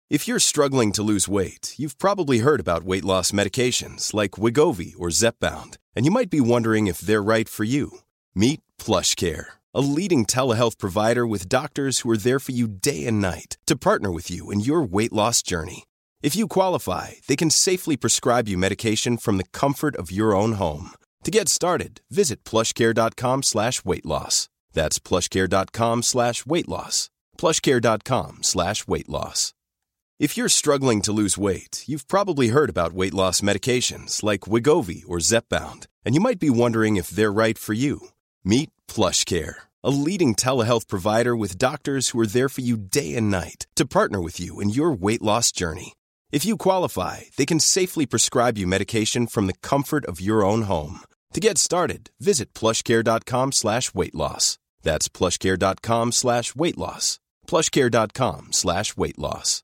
If you're struggling to lose weight, you've probably heard about weight loss medications like Wegovy or Zepbound, and you might be wondering if they're right for you. Meet PlushCare, a leading telehealth provider with doctors who are there for you day and night to partner with you in your weight loss journey. If you qualify, they can safely prescribe you medication from the comfort of your own home. To get started, visit plushcare.com/weightloss. That's plushcare.com/weightloss. plushcare.com/weightloss. If you're struggling to lose weight, you've probably heard about weight loss medications like Wegovy or Zepbound, and you might be wondering if they're right for you. Meet PlushCare, a leading telehealth provider with doctors who are there for you day and night to partner with you in your weight loss journey. If you qualify, they can safely prescribe you medication from the comfort of your own home. To get started, visit plushcare.com/weightloss. That's plushcare.com/weightloss. plushcare.com/weightloss.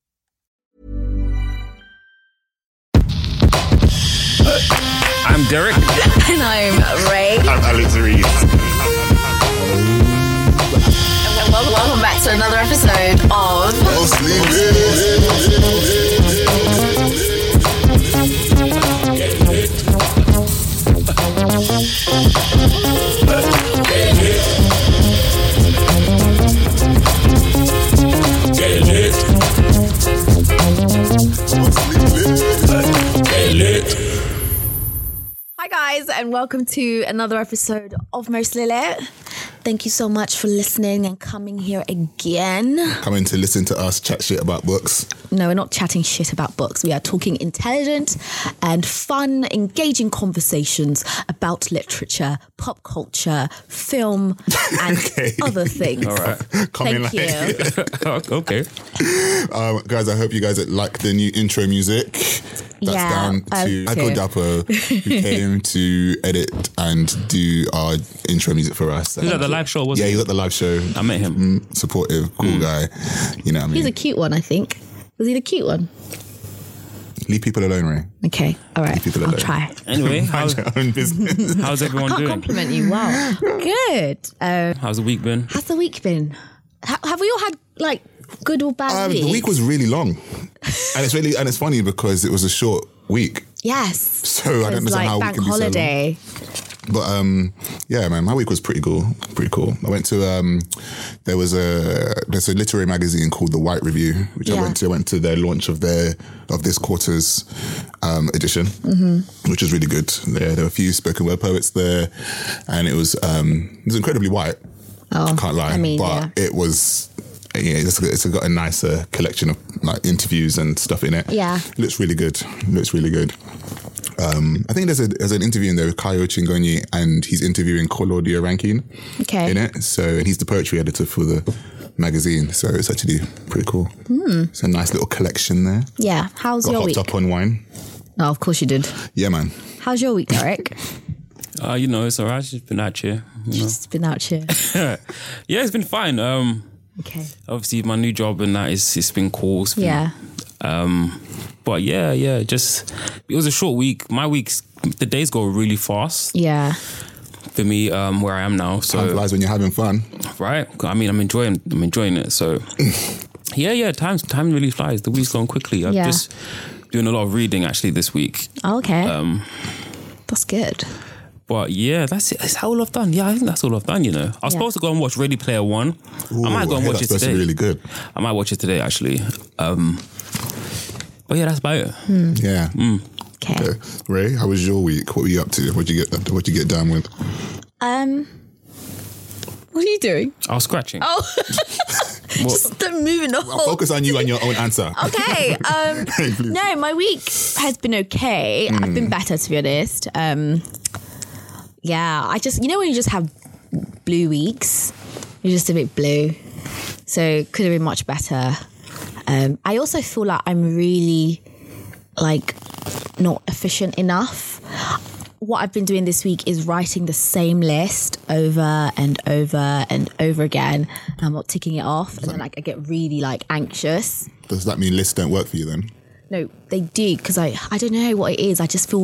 I'm Derek. And I'm Ray. I'm Alex Reed. Welcome back to another episode of Mostly lit. Hi guys, and welcome to another episode of Mostly Lit. Thank you so much for listening and coming here again. Coming to listen to us chat shit about books. No, we're not chatting shit about books. We are talking intelligent and fun, engaging conversations about literature, pop culture, film, and other things. All right. Thank you. Okay. Guys, I hope you guys like the new intro music. That's down to Ako Dapo, who came to edit and do our intro music for us. He was at the live show, wasn't Yeah, he? he was at the live show. I met him. Supportive, cool guy. You know what I mean? He's a cute one, I think. Was he the cute one? Leave people alone, Ray. Okay, all right. people I'll alone. try. Anyway, Mind how's your own business. everyone Can't doing? compliment you. Wow. Good. How's the week been? How's the week been? Have we all had like good or bad weeks? The week was really long, and it's funny because it was a short week. Yes. So I don't understand like how we bank can be so long. holiday. But yeah, man, my week was pretty cool. I went to there's a literary magazine called The White Review, which I went to. I went to their launch of this quarter's edition, which was really good. There were a few spoken word poets there, and it was incredibly white. Oh, I can't lie, I mean, but it was. Yeah, it's got a nicer collection of like interviews and stuff in it. Yeah, looks really good. I think there's an interview in there with Kayo Chingonyi, and he's interviewing Claudia Rankine in it. So, and he's the poetry editor for the magazine. So it's actually pretty cool. It's a nice little collection there. Yeah. How's your week? Got hopped up on wine. Oh, of course you did. Yeah, man. How's your week, Derek? It's all right. It's just been out here. Just been out here. Yeah, it's been fine. Okay. Obviously, my new job and that it's been cool. Yeah. But yeah, just it was a short week. My weeks, the days go really fast. Yeah. For me, where I am now. So Time flies when you're having fun. right. I mean, I'm enjoying it. So yeah. Time really flies. The week's gone quickly. I'm just doing a lot of reading actually this week. Oh, okay. That's good. But yeah, that's it. That's all I've done. Yeah, I think that's all I've done, I was supposed to go and watch Ready Player One. Ooh, I might go and watch it that's today. really good. I might watch it today, actually. But yeah, that's about it. Yeah. Okay. Ray, how was your week? What were you up to? What'd you get done with? What are you doing? I was scratching. Oh. Just moving on. Focus on you and your own answer. Okay. No, my week has been okay. I've been better, to be honest. Yeah, I just, when you just have blue weeks, you're just a bit blue. So could have been much better. I also feel like I'm really not efficient enough. What I've been doing this week is writing the same list over and over and over again. And I'm not ticking it off. And then I get really anxious. Does that mean lists don't work for you then? No, they do, because I don't know what it is. I just feel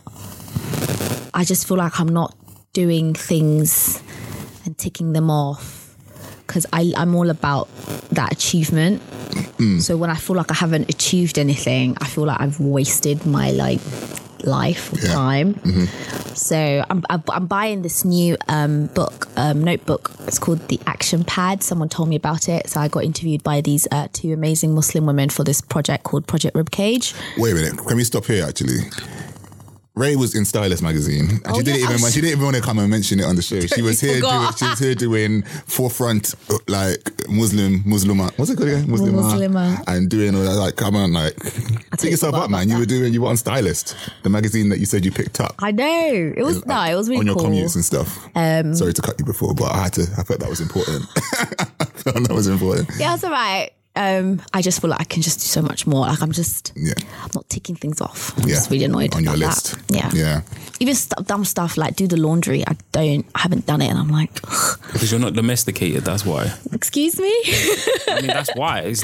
like I'm not doing things and ticking them off, because I'm all about that achievement. So when I feel like I haven't achieved anything, I feel like I've wasted my like life or time. So I'm buying this new notebook. It's called The Action Pad. Someone told me about it. So I got interviewed by these two amazing Muslim women for this project called Project Ribcage. Wait a minute. Can we stop here actually? Ray was in Stylist magazine, and she didn't even want to come and mention it on the show. She was here doing forefront like Muslima. What's it called again? Muslima. And doing all that. Like, come on, like pick yourself up, man. You were on Stylist, the magazine that you said you picked up. I know it was it was really on your cool. commutes and stuff. Sorry to cut you before, but I felt that was important. Yeah, it's all right. I just feel like I can just do so much more. Like I'm not ticking things off. I'm just really annoyed on your about list. That. Yeah. Even dumb stuff like do the laundry. I haven't done it, and I'm like, because you're not domesticated. That's why. Excuse me. I mean, that's why. It's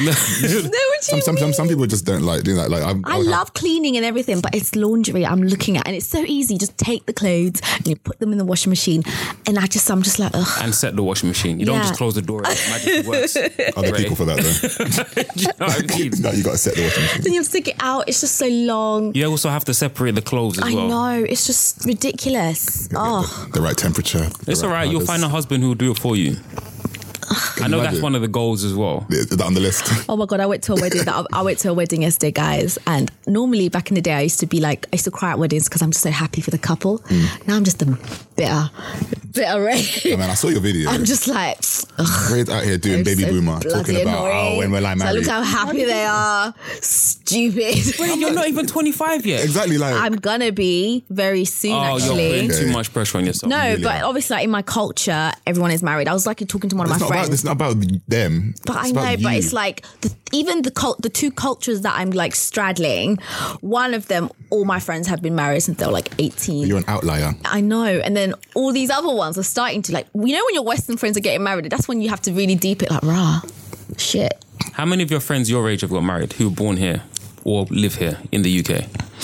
some people just don't like doing that. Like I love cleaning and everything, but it's laundry I'm looking at, and it's so easy. Just take the clothes and you put them in the washing machine, and I'm just like, ugh. And set the washing machine. You don't just close the door and it magically works. Are there people for that though? Do you know what I mean? No, you got to set the washing machine. Then you have to stick it out. It's just so long. You also have to separate the clothes as well. I know. It's just ridiculous. The right temperature. It's all right. You'll find a husband who will do it for you. I know that's one of the goals as well. Is that on the list? Oh my God, I went to a wedding. I went to a wedding yesterday, guys. And normally back in the day, I used to cry at weddings because I'm just so happy for the couple. Now I'm just a bitter Ray. Oh, man, I saw your video. I'm just like, ugh. Ray's out here doing baby boomer, talking about when will I marry? So look how happy they are. Stupid. Wait, you're not even 25 yet. Exactly. Like I'm gonna be very soon. Actually, you're putting too much pressure on yourself. No, really but obviously, like, in my culture, everyone is married. I was like talking to one of my friends. It's not about them. But I know, but it's like even the two cultures that I'm like straddling. One of them, all my friends have been married since they were like 18. You're an outlier. I know, and then all these other ones are starting to like. You know, when your Western friends are getting married, that's when you have to really deep it. Like, rah, shit. How many of your friends your age have got married who were born here or live here in the UK?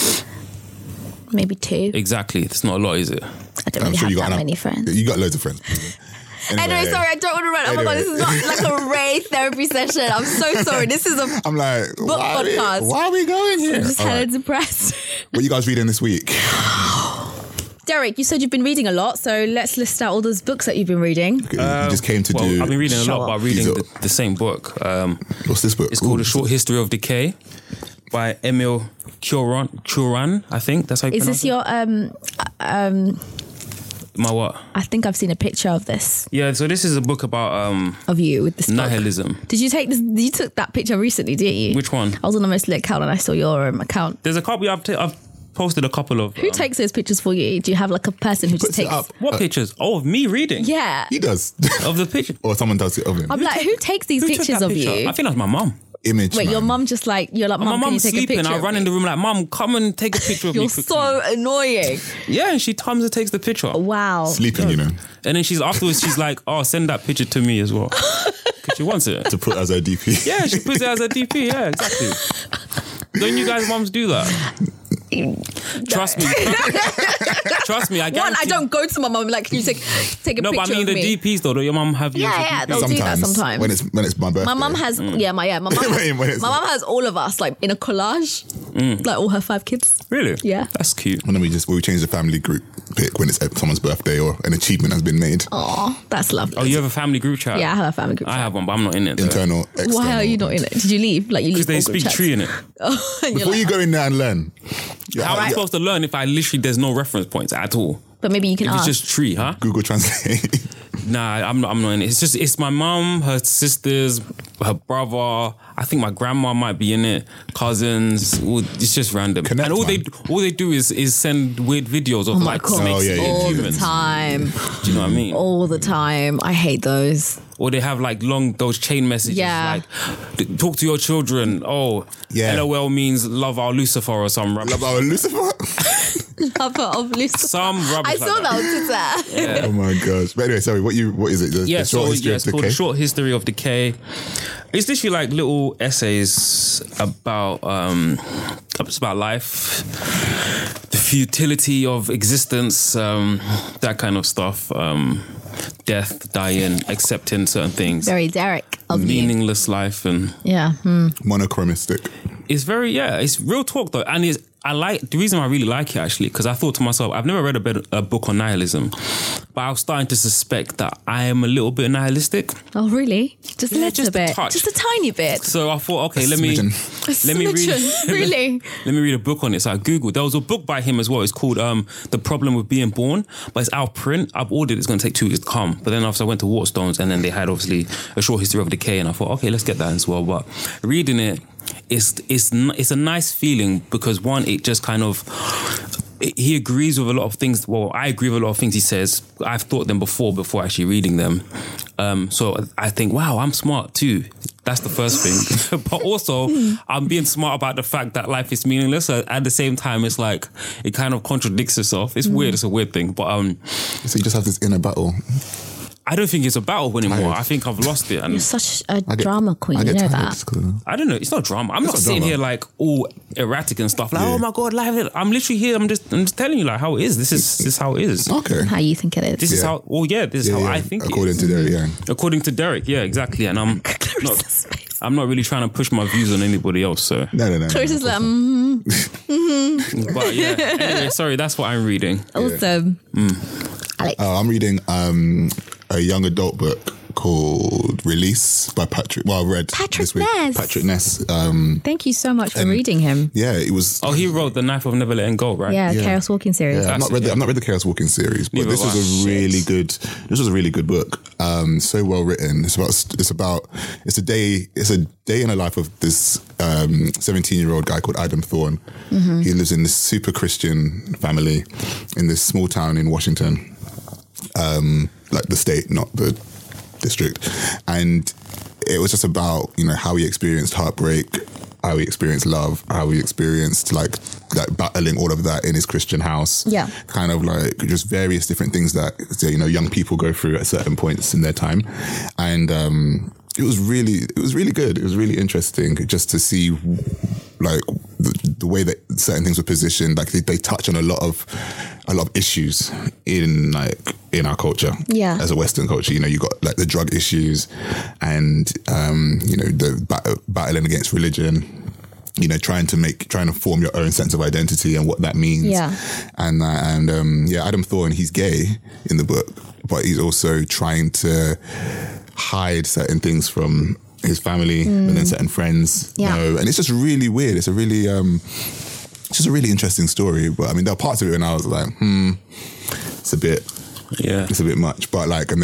Maybe 2. Exactly. It's not a lot, is it? I don't really have that many friends. You got loads of friends. Anyway, sorry, I don't want to run. Oh my God, this is not like a Ray therapy session. I'm so sorry. This is a I'm like, book podcast. Why are we going here? I'm just hella depressed. What are you guys reading this week? Derek, you said you've been reading a lot, so let's list out all those books that you've been reading. You just came to do... I've been reading a lot, but reading the same book. What's this book? It's called A Short History of Decay by Emil Cioran, I think. That's how you pronounce it. Is this your... My what? I think I've seen a picture of this. Yeah, so this is a book about... of you with this nihilism. Did you take this? You took that picture recently, didn't you? Which one? I was on the Most Lit account and I saw your account. There's a couple... I've posted a couple of... Who takes those pictures for you? Do you have like a person who just takes... What pictures? Oh, of me reading? Yeah. He does. Of the picture? Or someone does it of him. I'm like, who takes these pictures of you? I think that's my mum. Image, Wait, man. your mum just like... You're like, my Mum, can you mum's take sleeping. a picture I run in the room like, Mum, come and take a picture of me quickly. You're so annoying. Yeah, and she comes and takes the picture. Wow. Sleeping, you know. And then afterwards she's like, oh, send that picture to me as well. Because she wants it. To put as her DP. Yeah, she puts it as a DP. Yeah, exactly. Don't you guys mums do that? Trust me. Trust me. I guarantee. I don't go to my mum like, can you take a picture of me? No, but I mean the DPs though. Do your mum have you? Yeah, they'll do that sometimes. When it's my birthday. My mum has, my mum has all of us like in a collage, like all her 5 kids. Really? Yeah. That's cute. And then we change the family group pic when it's someone's birthday or an achievement has been made. Oh, that's lovely. Oh, you have a family group chat? Yeah, I have a family group chat. I have one, but I'm not in it. Internal, external. Why are you not in it? Did you leave? Like you leave? Because they speak tree in it. Before you go in there and learn. How am I supposed to learn if there's no reference points at all? But maybe you can ask. It's just tree, huh? Google Translate. Nah, I'm not in it. It's my mum, her sisters, her brother. I think my grandma might be in it. Cousins. It's just random. Connect, and all man. they do is send weird videos of like snakes and all humans. the time. Do you know what I mean? All the time. I hate those. Or they have like those chain messages like, talk to your children. Oh, yeah. LOL means love our Lucifer or some rubbish. Love our Lucifer? Lover of Lucifer. Some rubbish. I saw that on Twitter. Yeah. Oh my gosh. But anyway, sorry, what is it? The short history of it's called A Short History of Decay. It's literally like little essays about life, the futility of existence, that kind of stuff. Death, dying, accepting certain things. Very Derek of meaningless life and monochromistic. It's very it's real talk though, and the reason I really like it actually because I thought to myself, I've never read a book on nihilism, but I was starting to suspect that I am a little bit nihilistic. Oh really? Just a little bit, just a tiny bit. So I thought, okay, let me read. Really? Let me read a book on it. So I googled. There was a book by him as well. It's called The Problem with Being Born, but it's out of print. I've ordered. It's going to take 2 weeks to come. But then after I went to Waterstones, and then they had obviously a short history of decay, and I thought, okay, let's get that as well. But reading it, it's a nice feeling because one, it just kind of. He agrees with a lot of things. Well, I agree with a lot of things he says. I've thought them before actually reading them. So I think, wow, I'm smart too. That's the first thing. But also, I'm being smart about the fact that life is meaningless. At the same time, it's like, it kind of contradicts itself. It's weird. It's a weird thing. But so you just have this inner battle. I don't think it's a battle anymore. I think I've lost it. And you're such a drama queen, you know that? I don't know. It's not drama. I'm not sitting here like all erratic and stuff. Like, oh my God, life. I'm literally here. I'm just telling you like how it is. This is how it is. Okay. How you think it is. This is how. Well, this is how I think. According to Derek, According to Derek, exactly. And I'm not really trying to push my views on anybody else. So no. Clarissa's like, But anyway, sorry. That's what I'm reading. Awesome. Alex. I'm reading a young adult book called Release by Patrick. Well, I read this week. Patrick Ness. Thank you so much for reading him. Yeah, it was. Oh, he wrote The Knife of Never Letting Go, right? Yeah, Chaos Walking series. Yeah, I've not read the Chaos Walking series, but this was a really good. This was a really good book. So well written. It's a day in the life of this 17-year-old guy called Adam Thorne. Mm-hmm. He lives in this super Christian family in this small town in Washington. Like the state, not the district. And it was just about, how he experienced heartbreak, how he experienced love, how he experienced like battling all of that in his Christian house. Yeah. Kind of like just various different things that, young people go through at certain points in their time. And it was really good. It was really interesting just to see like the way that certain things were positioned. Like they touch on a lot of issues in our culture. Yeah. As a Western culture, you got like the drug issues and the battling against religion. Trying to form your own sense of identity and what that means. Yeah. And Adam Thorne, he's gay in the book, but he's also trying to hide certain things from his family and then certain friends. Yeah. And it's just really weird. It's a really, it's just a really interesting story. But I mean, there are parts of it when I was like, it's a bit much. But but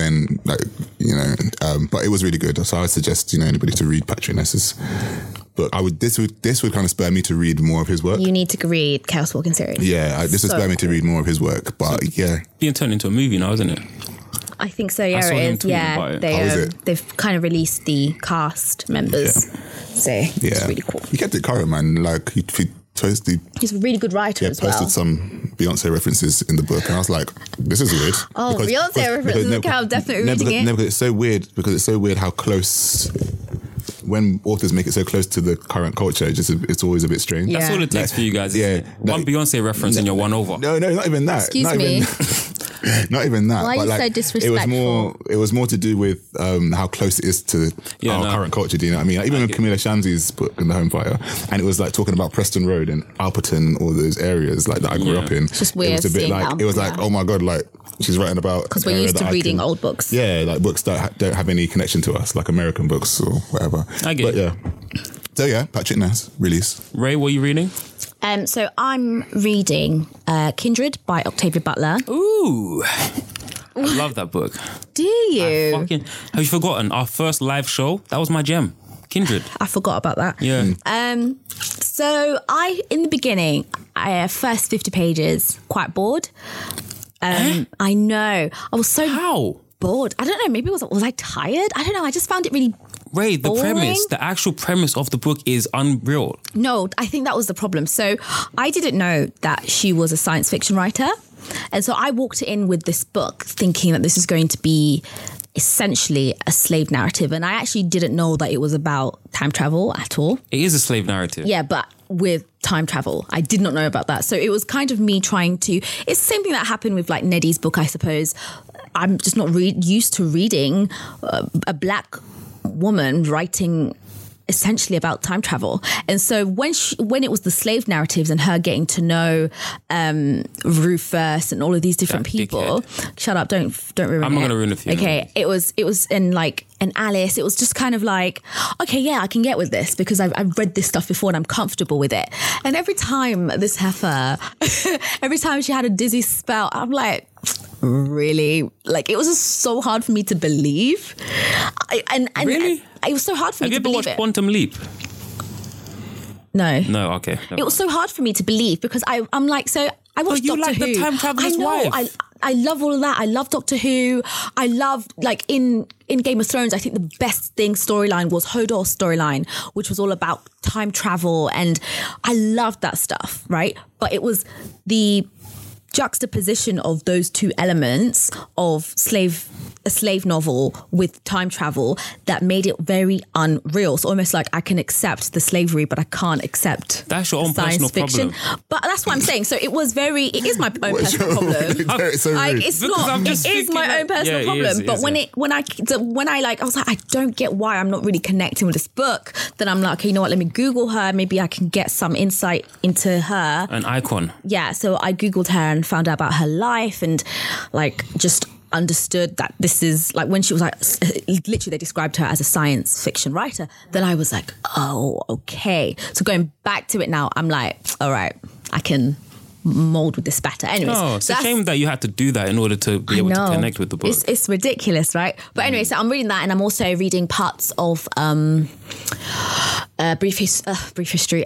it was really good. So I would suggest, anybody to read Patrick Ness's book. This would kind of spur me to read more of his work. You need to read Chaos Walking series. Yeah, this would spur me to read more of his work. But being turned into a movie now, isn't it? I think so. Yeah, it is. Yeah, they've kind of released the cast members, so it's really cool. He kept it current, man. Like he's a really good writer as well. Posted some Beyonce references in the book, and I was like, "This is weird." Oh, Beyonce references! Okay, I'm definitely reading it. No, because it's so weird how close. When authors make it so close to the current culture, it's always a bit strange. That's all it takes for you guys. One Beyonce reference and you're won over. No, not even that. Excuse me. Not even that. Why are you so disrespectful? It was more to do with how close it is to our current culture. Do you know what I mean? Like, even with Camilla Shamsi's book in The Home Fire, and it was like talking about Preston Road and Alperton, all those areas like that I grew up in. It's just weird. It was a bit like like, oh my God, like she's writing about because we're used to reading old books. Yeah, like books that don't have any connection to us, like American books or whatever. I get it. So Patrick Ness, Release. Ray, what are you reading? So I'm reading Kindred by Octavia Butler. Ooh. I love that book. Do you? Have you forgotten our first live show? That was my gem. Kindred. I forgot about that. Yeah. So in the beginning, first 50 pages, quite bored. I know. I was so bored. I don't know. Maybe was I tired? I don't know. I just found it really Ray, the actual premise of the book is unreal. No, I think that was the problem. So I didn't know that she was a science fiction writer. And so I walked in with this book thinking that this is going to be essentially a slave narrative. And I actually didn't know that it was about time travel at all. It is a slave narrative. Yeah, but with time travel. I did not know about that. So it was kind of me trying to, it's the same thing that happened with like Neddy's book, I suppose. I'm just not used to reading a black woman writing essentially about time travel. And so when it was the slave narratives and her getting to know Rufus and all of these different people, shut up, don't ruin it. I'm not going to ruin it for you. Okay, it was in like an Alice, it was just kind of like, okay, yeah, I can get with this because I've read this stuff before and I'm comfortable with it. And every time this heifer, every time she had a dizzy spell, I'm like, really? Like, it was just so hard for me to believe. Really? It was so hard for me to believe. Have you ever watched Quantum Leap? No. No, okay. It was so hard for me to believe because I'm like, so I watched Doctor Who. You like the time traveler's wife. I love all of that. I love Doctor Who. I love, like, in Game of Thrones, I think the best thing storyline was Hodor's storyline, which was all about time travel. And I loved that stuff, right? But it was the juxtaposition of those two elements of a slave novel with time travel that made it very unreal. So almost like I can accept the slavery, but I can't accept that's your own science personal fiction. problem. But that's what I'm saying. So it is my own personal problem. Like, it's not. It is my own personal problem. But when I was like, I don't get why I'm not really connecting with this book. Then I'm like, okay, you know what? Let me Google her. Maybe I can get some insight into her. An icon. Yeah. So I Googled her and found out about her life and like just understood that this is like when she was like literally they described her as a science fiction writer. Then I was like, oh, okay. So going back to it now, I'm like, all right, I can mold with this better. Anyways, no, it's a shame that you had to do that in order to be able to connect with the book. It's ridiculous, right? But anyway, so I'm reading that and I'm also reading parts of Brief History.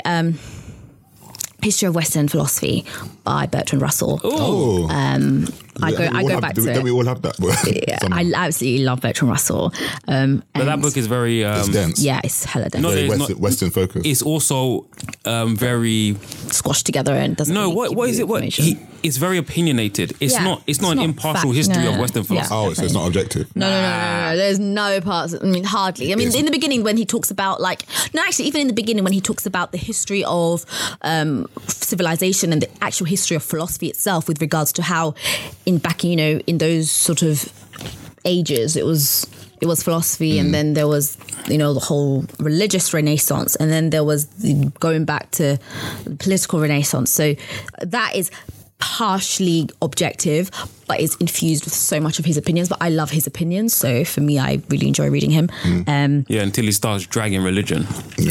History of Western Philosophy by Bertrand Russell. Oh. I go back to it. Don't we all have that book? Yeah, I absolutely love Bertrand Russell. But that book is very... it's dense. Yeah, it's hella dense. Very Western focused. It's also very... squashed together and doesn't what is it? It's very opinionated. It's not an impartial history of Western philosophy. Oh, so it's not objective. No. There's no parts. I mean, hardly. I mean, in the beginning when he talks about even in the beginning when he talks about the history of civilization and the actual history of philosophy itself with regards to how in those sort of ages it was philosophy and then there was the whole religious renaissance and then there was going back to the political renaissance. So that is partially objective but is infused with so much of his opinions, but I love his opinions, so for me I really enjoy reading him. Until he starts dragging religion.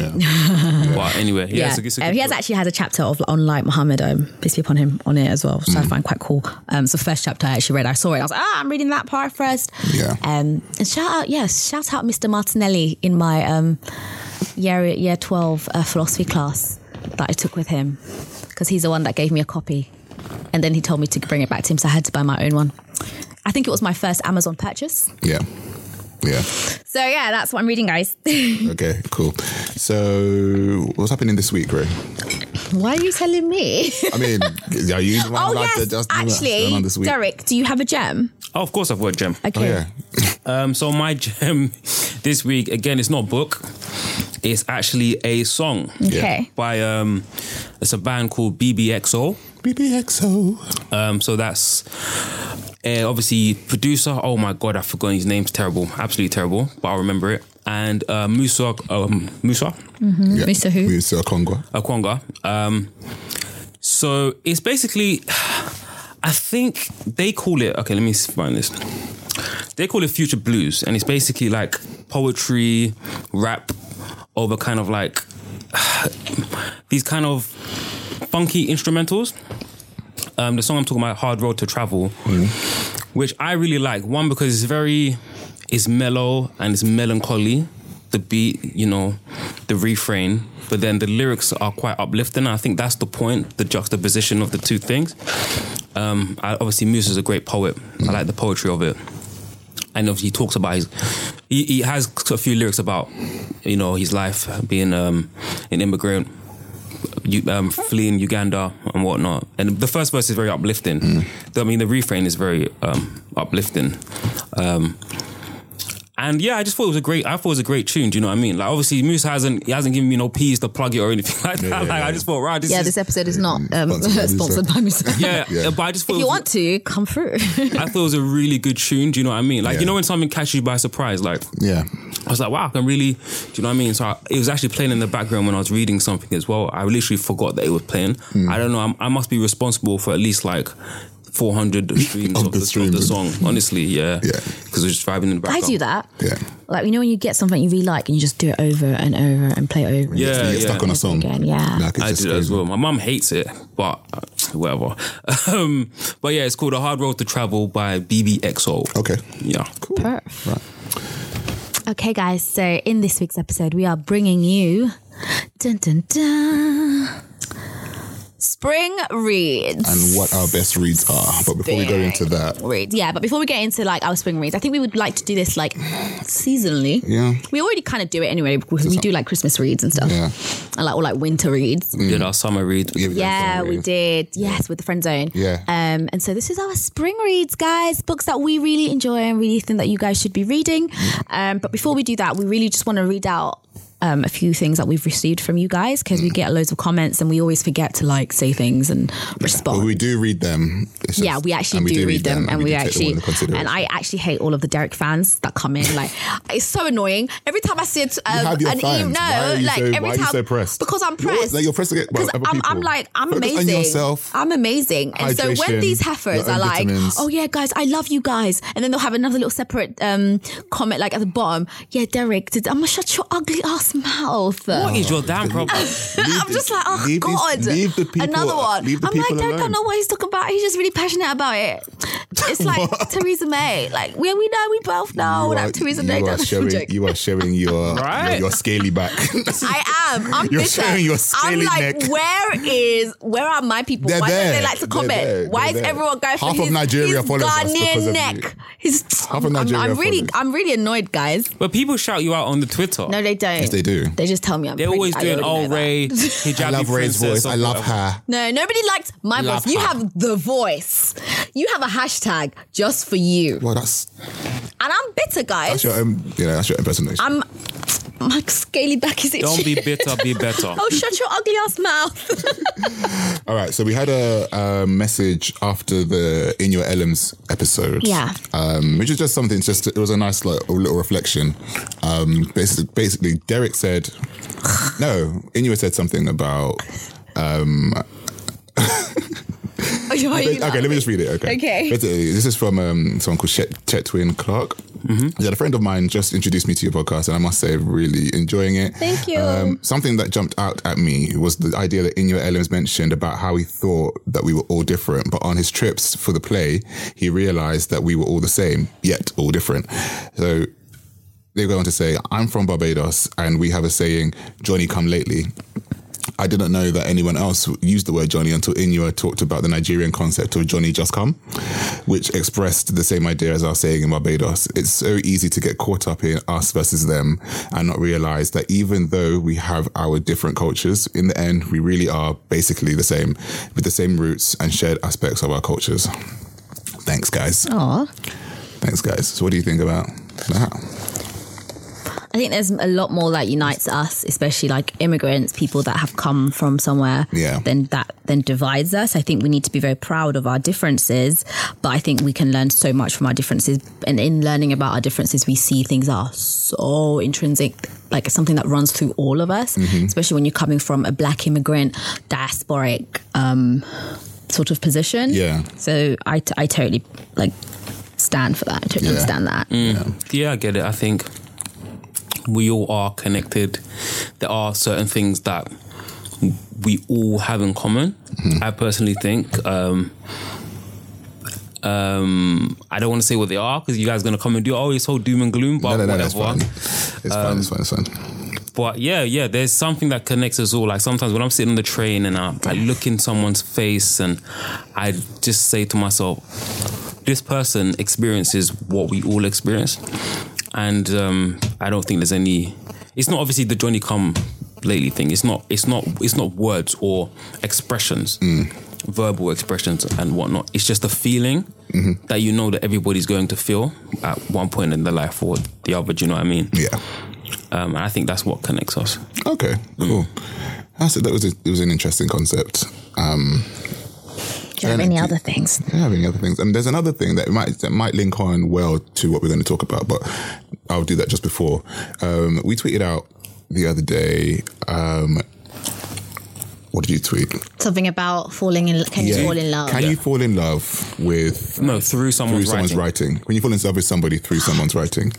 But anyway, he has actually had a chapter on like Muhammad, peace be upon him, on it as well, which I find quite cool. So the first chapter I actually read, I saw it, I was like, I'm reading that part first. And shout out Mr. Martinelli in my year 12 philosophy class that I took with him, because he's the one that gave me a copy. And then he told me to bring it back to him, so I had to buy my own one. I think it was my first Amazon purchase. Yeah. So yeah, that's what I'm reading, guys. Okay, cool. So what's happening this week, Ray? Why are you telling me? I mean, are you yes, actually, this week? Derek, do you have a gem? Oh, of course I've got a gem. Okay. Oh, yeah. So my gem this week, again, it's not a book. It's actually a song. Okay. By it's a band called BBXO. BBXO. So that's obviously producer. Oh my God, I've forgotten his name. It's terrible, absolutely terrible. But I'll remember it. And Musa. Mm-hmm. Yeah. Musa who? Musa Okwonga. So it's basically, I think they call it. Okay, let me find this. They call it future blues, and it's basically like poetry, rap, over kind of like these kind of funky instrumentals. The song I'm talking about, Hard Road to Travel, which I really like. One, because it's mellow and it's melancholy. The beat, the refrain, but then the lyrics are quite uplifting. I think that's the point, the juxtaposition of the two things. Obviously, Musa's a great poet. I like the poetry of it. And obviously he talks about he has a few lyrics about, his life being an immigrant, fleeing Uganda and whatnot. And the first verse is very uplifting. The refrain is very uplifting. And yeah, I just thought it was a great tune. Do you know what I mean? Like obviously Moose hasn't given me no peas to plug it or anything like that. I just thought, right, this episode is not sponsored by Moose. But I just thought if you want to, come through. I thought it was a really good tune. Do you know what I mean? Like you know when something catches you by surprise, like I was like, wow, I can really, do you know what I mean? So it was actually playing in the background when I was reading something as well. I literally forgot that it was playing. I don't know, I must be responsible for at least like 400 streams of the song, honestly, because we're just vibing in the background. I do that. Yeah. Like, you know when you get something you really like and you just do it over and over and play it over. You get stuck on a song. Again. Yeah. Like, I do that as well. My mum hates it, but whatever. But yeah, it's called A Hard Road to Travel by BBXO. Okay. Yeah. Cool. Perfect. Right. Okay, guys. So in this week's episode, we are bringing you spring reads. And what our best reads are. But before we go into that. Reads. Yeah, but before we get into like our spring reads, I think we would like to do this like seasonally. Yeah. We already kind of do it anyway because we do like Christmas reads and stuff. Yeah. And like, or like winter reads. We did our summer read. Yeah, we did. Yes, with the friend zone. Yeah. And so this is our spring reads, guys. Books that we really enjoy and really think that you guys should be reading. But before we do that, we really just want to read out a few things that we've received from you guys because we get loads of comments and we always forget to like say things and respond. But we do read them. We actually do read them and we actually, and I actually hate all of the Derek fans that come in. Like, it's so annoying. Every time I see it, an email, why are you so pressed? Because I'm pressed. You're pressed against other people. I'm Focus amazing. on yourself. I'm amazing. And so when these heifers are like, oh yeah, guys, I love you guys, and then they'll have another little separate comment like at the bottom. Yeah, Derek, I'm gonna shut your ugly ass mouth. What is your damn problem? I'm just like, oh God. Leave the people. Another one. Leave the I'm people like, alone. I don't know what he's talking about. He's just really passionate about it. It's like Theresa May. Like, we both know that Theresa May doesn't. You are showing your scaly back. I am. I'm You're bitter. showing your scaly I'm like, neck. where are my people? They're Why there. don't they like to comment? Why is everyone going for Half his of Nigeria follows us because Ghanaian of neck? Half of Nigeria I'm really annoyed, guys. But people shout you out on the Twitter. No, they don't. Yes, they do. They just tell me I'm They're pretty. always doing, I Ray, hijabi I love Ray's princess voice. I or love whatever. her. No, nobody likes my Love voice. You her. have the voice. You have a hashtag just for you. Well, that's And I'm bitter, guys. that's your impersonation. My scaly back is itchy. Don't be bitter, be better. Oh, shut your ugly ass mouth. All right, so we had a message after the In Your Elems episode. Yeah. Which is just something, it was a nice little reflection. Basically, Derek said, Inua said something about... Okay, let me just read it. Okay. Basically, this is from someone called Chetwin Clark. Mm-hmm. Yeah, a friend of mine just introduced me to your podcast, and I must say, really enjoying it. Thank you. Something that jumped out at me was the idea that In Your Elems mentioned about how he thought that we were all different, but on his trips for the play, he realized that we were all the same, yet all different. So they go on to say, I'm from Barbados, and we have a saying, Johnny come lately. I didn't know that anyone else used the word Johnny until Inua talked about the Nigerian concept of Johnny just come, which expressed the same idea as our saying in Barbados. It's so easy to get caught up in us versus them and not realize that even though we have our different cultures, in the end, we really are basically the same, with the same roots and shared aspects of our cultures. Thanks, guys. Aw. Thanks, guys. So what do you think about that? I think there's a lot more that unites us, especially like immigrants, people that have come from somewhere then divides us. I think we need to be very proud of our differences, but I think we can learn so much from our differences. And in learning about our differences, we see things that are so intrinsic, like something that runs through all of us, especially when you're coming from a black immigrant, diasporic sort of position. Yeah. So I totally like stand for that. I totally understand that. Yeah, I get it. I think we all are connected. There are certain things that we all have in common. I personally think. I don't want to say what they are because you guys are going to come and do, it's so doom and gloom, but whatever. That's fine. It's fine. But yeah, there's something that connects us all. Like sometimes when I'm sitting on the train and I look in someone's face and I just say to myself, this person experiences what we all experience. And I don't think there's any. It's not obviously the Johnny come lately thing. It's not words or expressions. verbal expressions and whatnot. It's just a feeling that you know that everybody's going to feel at one point in their life or the other. Do you know what I mean? Yeah. And I think that's what connects us. Okay, cool. It was an interesting concept. Do you have any other things? I have any other things. And there's another thing that might link on well to what we're going to talk about, but I'll do that just before. We tweeted out the other day. What did you tweet? Something about falling in. Can you fall in love? Can you fall in love with? No, through someone's writing. When you fall in love with somebody through someone's writing,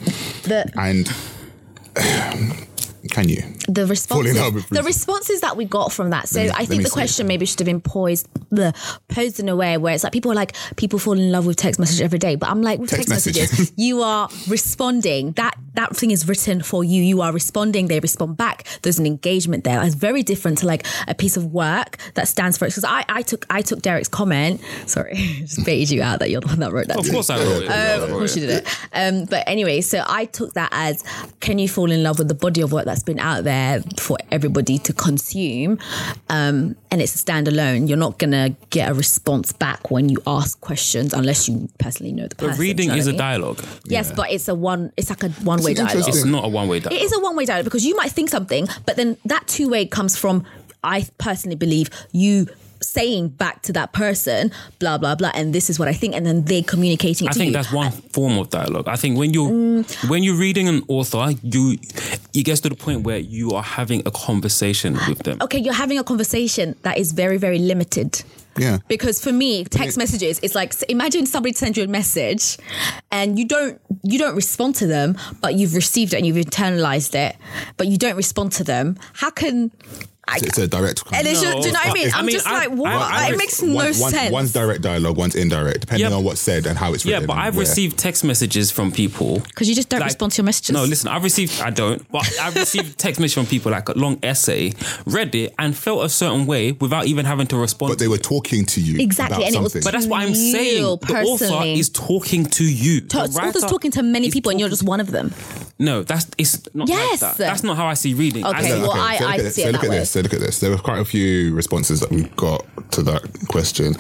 can you? The responses that we got from that. So I think the question maybe should have been posed in a way where it's like people fall in love with text message every day. But I'm like, with text messages, you are responding. That thing is written for you. You are responding. They respond back. There's an engagement there. It's very different to like a piece of work that stands for it. Because I took Derek's comment. Sorry, just baited you out that you're the one that wrote that. Of course I wrote it. Of course you did it. But anyway, so I took that as, can you fall in love with the body of work that's been out there for everybody to consume, and it's a standalone. You're not gonna get a response back when you ask questions unless you personally know the person. But reading is a dialogue. Yes, but it's like a one-way dialogue. It's not a one-way dialogue. It is a one-way dialogue because you might think something, but then that two-way comes from, I personally believe, you saying back to that person, blah, blah, blah, and this is what I think, and then they communicating it to you. I think that's one form of dialogue. I think when you're reading an author, it gets to the point where you are having a conversation with them. Okay, you're having a conversation that is very, very limited. Yeah. Because for me, text messages, it's like, imagine somebody sends you a message and you don't respond to them, but you've received it and you've internalized it, but you don't respond to them. How can... It's a direct and do you know what I mean? I'm just like, what? It makes no sense. One's direct dialogue, one's indirect, depending on what's said and how it's written. Yeah, but I've received text messages from people. Because you just don't respond to your messages. No, listen, I've received text messages from people, like a long essay, read it and felt a certain way without even having to respond. But they were talking to you. Exactly. About something. It was but that's what I'm saying. The author is talking to you. The author's talking to many people and you're just one of them. No, it's not like that. That's not how I see reading. Okay, I see it that way. So look at this. There were quite a few responses that we got to that question.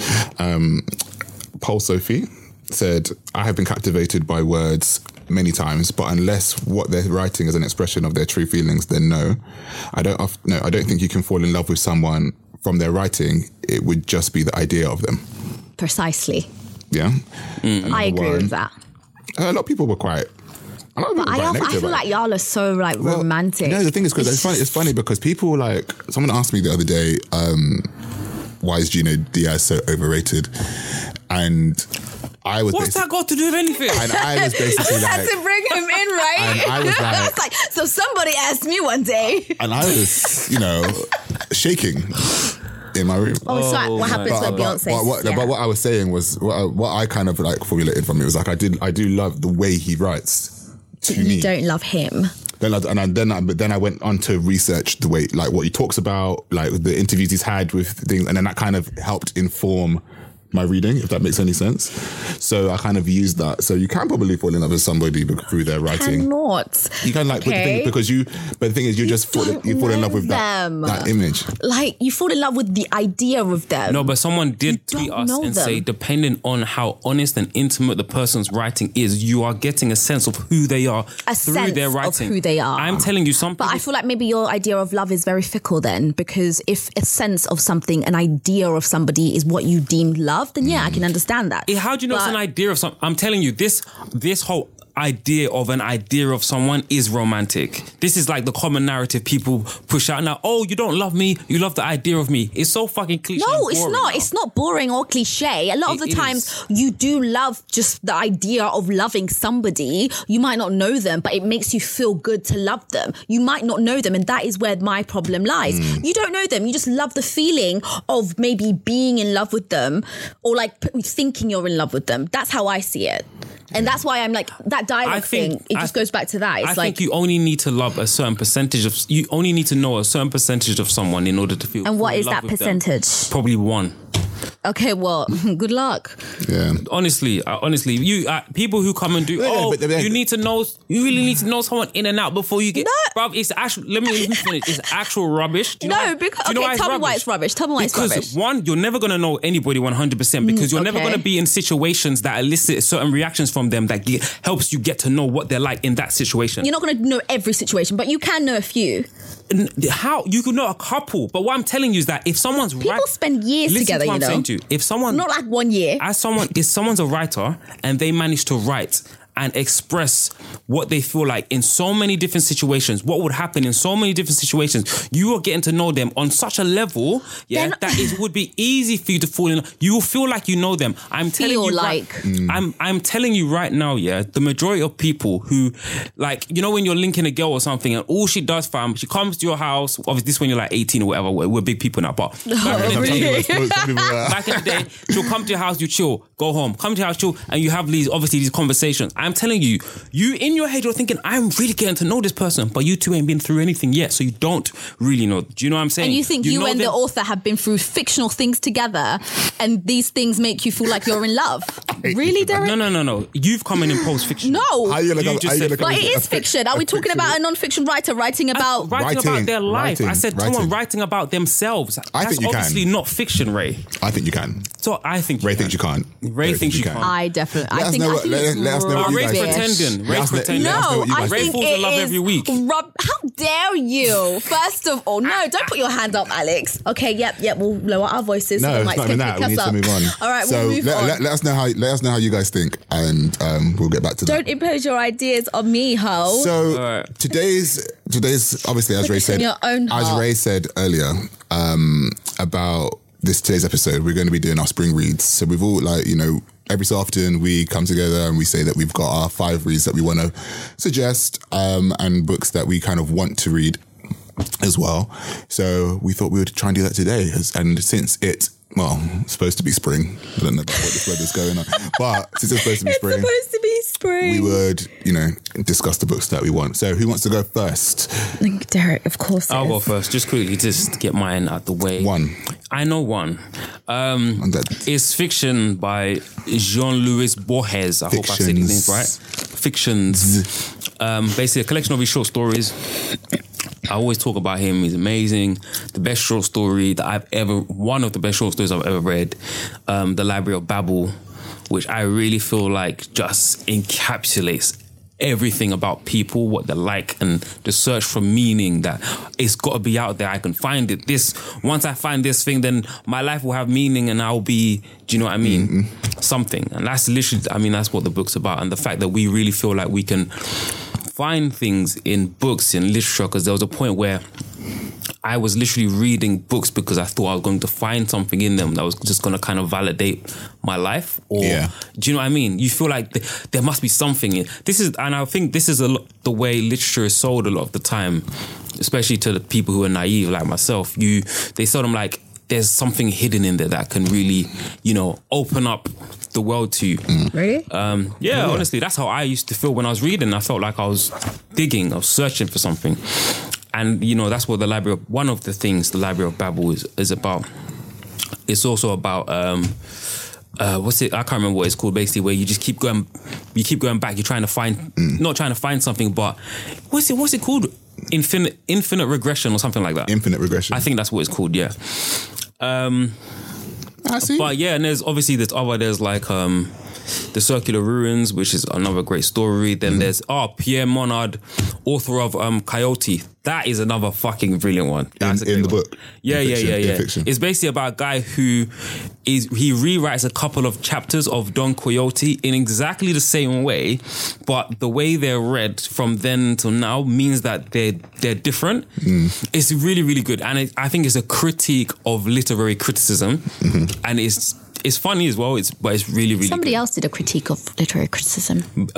Paul Sophie said, I have been captivated by words many times, but unless what they're writing is an expression of their true feelings, then no. I don't think you can fall in love with someone from their writing. It would just be the idea of them. Precisely. Yeah. I agree with that. A lot of people were quite... I feel like y'all are so romantic. No, the thing is, because it's funny because people someone asked me the other day, why is Gino Diaz so overrated? And I was... What's that got to do with anything? And I was basically had to bring him in, right? And I was like, so somebody asked me one day. And I was, shaking in my room. Oh, so what happens when Beyonce? But what I was saying was, what I kind of formulated from it was I do love the way he writes. To me. You don't love him. Then I went on to research the way, what he talks about, the interviews he's had with things, and then that kind of helped inform my reading, if that makes any sense. So I kind of used that. So you can probably fall in love with somebody through their writing. Cannot. You can but the thing is you fall in love with that image. You fall in love with the idea of them. No, but someone did tweet us and say, depending on how honest and intimate the person's writing is, you are getting a sense of who they are through their writing. Of who they are. I'm telling you something. But I feel like maybe your idea of love is very fickle then, because if a sense of something, an idea of somebody is what you deem love, then I can understand that. How do you know it's an idea of something? I'm telling you, this whole idea of an idea of someone is romantic. This is like the common narrative people push out now. Oh, you don't love me, you love the idea of me. It's so fucking cliche. No, it's not. Now. It's not boring or cliche. A lot of the times you do love just the idea of loving somebody. You might not know them, but it makes you feel good to love them. You might not know them, and that is where my problem lies. You don't know them. You just love the feeling of maybe being in love with them or thinking you're in love with them. That's how I see it. And that's why I'm that dialogue thing, it just goes back to that. It's I think you only need to love a certain percentage of, you only need to know a certain percentage of someone in order to feel. And what is that percentage? Probably 1. Okay, well, good luck. Yeah. Honestly, you people who come and do. You need to know. You really need to know someone in and out before you get. No. Bruv, it's actual. Let me finish. It's actual rubbish. Tell me why it's rubbish. Because one, you're never gonna know anybody 100% because you're never gonna be in situations that elicit certain reactions from them that helps you get to know what they're like in that situation. You're not gonna know every situation, but you can know a few. How you could know a couple, but what I'm telling you is that if someone's people spend years together, I'm saying to you, if someone not like 1 year, if someone's a writer and they manage to write and express what they feel like in so many different situations, what would happen in so many different situations, you are getting to know them on such a level, that it would be easy for you to fall in love. You will feel like you know them. I'm telling you right now, the majority of people who, like, you know, when you're linking a girl or something and all she does, fam, she comes to your house, obviously this when you're like 18 or whatever, we're big people now, but back in the day, she'll come to your house, you chill, go home, come to your house, chill, and you have these conversations. I'm telling you in your head, you're thinking, I'm really getting to know this person, but you two ain't been through anything yet, so you don't really know. Do you know what I'm saying? And you think you and the author have been through fictional things together, and these things make you feel like you're in love. Really, Derek? No. You've come in imposed fiction. No. But it is fiction. Are we talking about a non-fiction writer writing about... Writing about their life. I said someone writing about themselves. That's obviously not fiction, Ray. I think you can. So I think Ray thinks you can't. Ray thinks you can. I definitely... Let us know what Ray's pretending. No, I Ray think falls in love every week. How dare you? First of all, no, don't put your hand up, Alex. Okay, yep, we'll lower our voices. No, it's not even that. We need to move on. All right, so we'll move on. Let us know how you guys think, and we'll get back to that. Don't impose your ideas on me, ho. So today's obviously, as Ray said earlier, about today's episode, we're going to be doing our spring reads. So we've all, like, you know, every so often we come together and we say that we've got our 5 reads that we want to suggest, and books that we kind of want to read as well. So we thought we would try and do that today. And since it's supposed to be spring, I don't know about what this weather's going on, but since it's supposed to be spring, we would, you know, discuss the books that we want. So who wants to go first? Derek, of course. I'll go first. Just quickly, just get mine out the way. One. I know one. It's fiction by Jean-Louis Borges. I hope I said his name right. Fictions. Basically a collection of his short stories. I always talk about him. He's amazing. The best short story that one of the best short stories I've ever read, The Library of Babel, which I really feel like just encapsulates everything about people, what they're like, and the search for meaning, that it's got to be out there. I can find it. Once I find this thing, then my life will have meaning and I'll be, do you know what I mean? Mm-hmm. Something. And that's literally, that's what the book's about. And the fact that we really feel like we can find things in books, in literature, because there was a point where I was literally reading books because I thought I was going to find something in them that was just going to kind of validate my life. Or, do you know what I mean? You feel like there must be something in and I think this is the way literature is sold a lot of the time, especially to the people who are naive like myself. They sell them like there's something hidden in there that can really, you know, open up the world to you. Really? Honestly, that's how I used to feel when I was reading. I felt like I was digging, I was searching for something. And, you know, that's what one of the things the Library of Babel is about. It's also about, what's it? I can't remember what it's called, basically, where you just keep going back. You're trying to find, not trying to find something, but what's it called? Infinite regression or something like that. Infinite regression. I think that's what it's called, yeah. I see. But yeah, and there's like, The Circular Ruins, which is another great story. Then there's Pierre Monod, author of Coyote. That is another fucking brilliant one. That's in the book. Yeah. Fiction. It's basically about a guy he rewrites a couple of chapters of Don Quixote in exactly the same way, but the way they're read from then till now means that they're different. It's really, really good, and I think it's a critique of literary criticism, and it's funny as well. But it's really, really Somebody good. else did a critique of literary criticism. And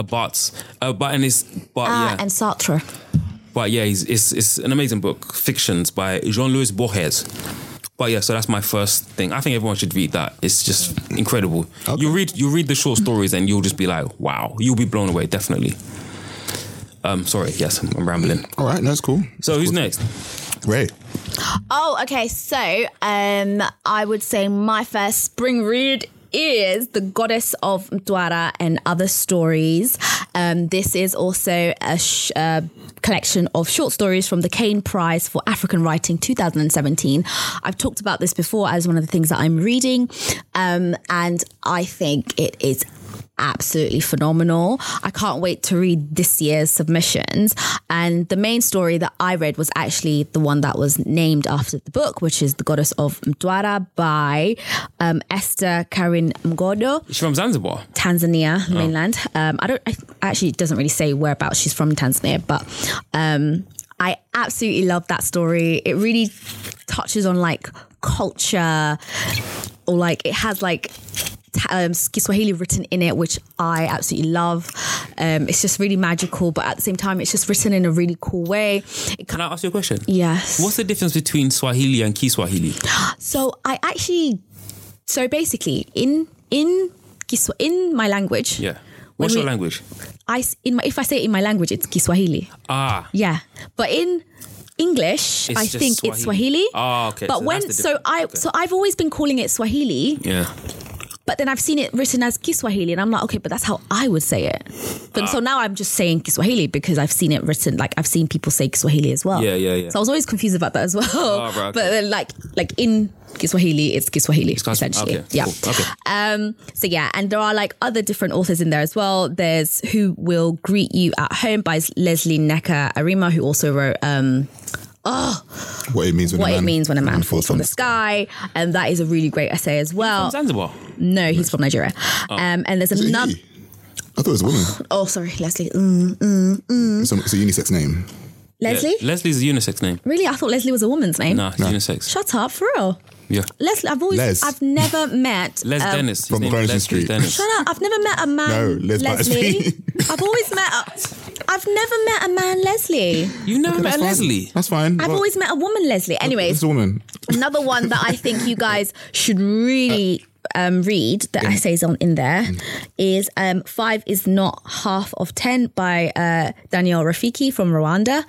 Sartre. But yeah, it's an amazing book, Fictions by Jean-Louis Borges. But yeah, so that's my first thing. I think everyone should read that. It's just incredible. Okay. You read the short stories and you'll just be like, wow, you'll be blown away, definitely. Sorry, yes, I'm rambling. All right, that's cool. So who's next? Great. Oh, okay. So I would say my first spring read is The Goddess of Mtwara and Other Stories. This is also a collection of short stories from the Kane Prize for African Writing 2017. I've talked about this before as one of the things that I'm reading, and I think it is absolutely phenomenal. I can't wait to read this year's submissions. And the main story that I read was actually the one that was named after the book, which is The Goddess of Mtwara by Esther Karin Mgodo. She's from Zanzibar? Tanzania, mainland. Actually, it doesn't really say whereabouts she's from Tanzania, but I absolutely love that story. It really touches on like culture, or like it has like Kiswahili written in it, which I absolutely love. It's just really magical, but at the same time, it's just written in a really cool way. Can I ask you a question? Yes. What's the difference between Swahili and Kiswahili? So basically, in my language. Yeah. What's your language? If I say it in my language, it's Kiswahili. Ah. Yeah. But in English, I think it's Swahili. Oh, okay. So I've always been calling it Swahili. Yeah. But then I've seen it written as Kiswahili, and I'm like, okay, but that's how I would say it. But so now I'm just saying Kiswahili because I've seen it written, like I've seen people say Kiswahili as well. Yeah. So I was always confused about that as well. Oh, right, okay. But then like in Kiswahili, it's Kiswahili, essentially. Okay, yeah. Cool. Okay. So yeah, and there are like other different authors in there as well. There's Who Will Greet You at Home by Leslie Necker Arima, who also wrote What It Means When a Man Falls from the Sky. And that is a really great essay as well. From Zanzibar? No, he's from Nigeria. And there's another... I thought it was a woman. Oh, sorry, Leslie. So it's a unisex name. Leslie? Yeah, Leslie's a unisex name. Really? I thought Leslie was a woman's name. No, it's unisex. Shut up, for real. Yeah. Leslie, I've never met... Les Dennis. From Coronation Street. Dennis. Shut up, I've never met a man... No, Leslie. I've never met a man Leslie. You never met a Leslie? That's fine. I've always met a woman Leslie. Anyways. It's a woman. Another one that I think you guys should really read, the essays on in there, is 5 is Not Half of 10 by Daniel Rafiki from Rwanda.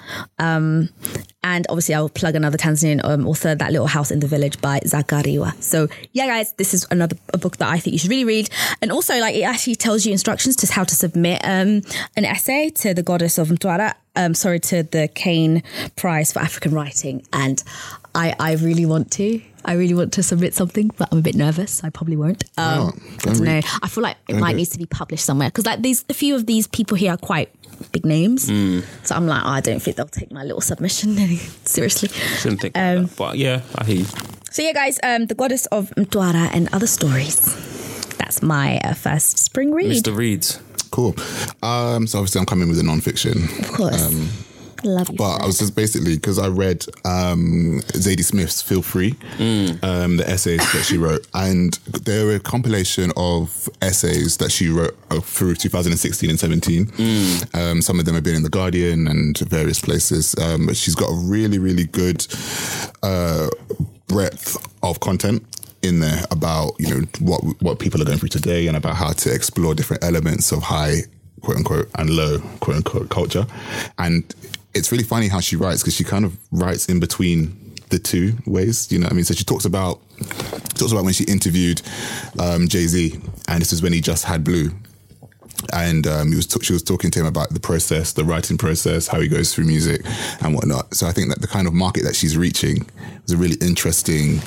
And obviously I'll plug another Tanzanian author, That Little House in the Village by Zakariwa. So yeah, guys, this is a book that I think you should really read. And also like it actually tells you instructions to how to submit an essay to the Goddess of Mtwara. To the Kane Prize for African Writing. And I really want to submit something, but I'm a bit nervous. I probably won't. I don't know. I feel like it might need to be published somewhere because like a few of these people here are quite big names. So I'm like, I don't think they'll take my little submission seriously. Shouldn't think like that. But yeah, I hear you. So yeah, guys, The Goddess of Mtwara and Other Stories. That's my first spring read. Mr. Reads. Cool. So obviously I'm coming with a non-fiction. Of course. Love you. But I was just basically, because I read Zadie Smith's Feel Free, the essays that she wrote. And they're a compilation of essays that she wrote through 2016 and 17. Some of them have been in The Guardian and various places. But she's got a really, really good breadth of content in there about, you know, what people are going through today and about how to explore different elements of high, quote unquote, and low, quote unquote, culture. And it's really funny how she writes, because she kind of writes in between the two ways, you know what I mean? So she talks about when she interviewed Jay-Z, and this is when he just had Blue. And she was talking to him about the process, the writing process, how he goes through music and whatnot. So I think that the kind of market that she's reaching is a really interesting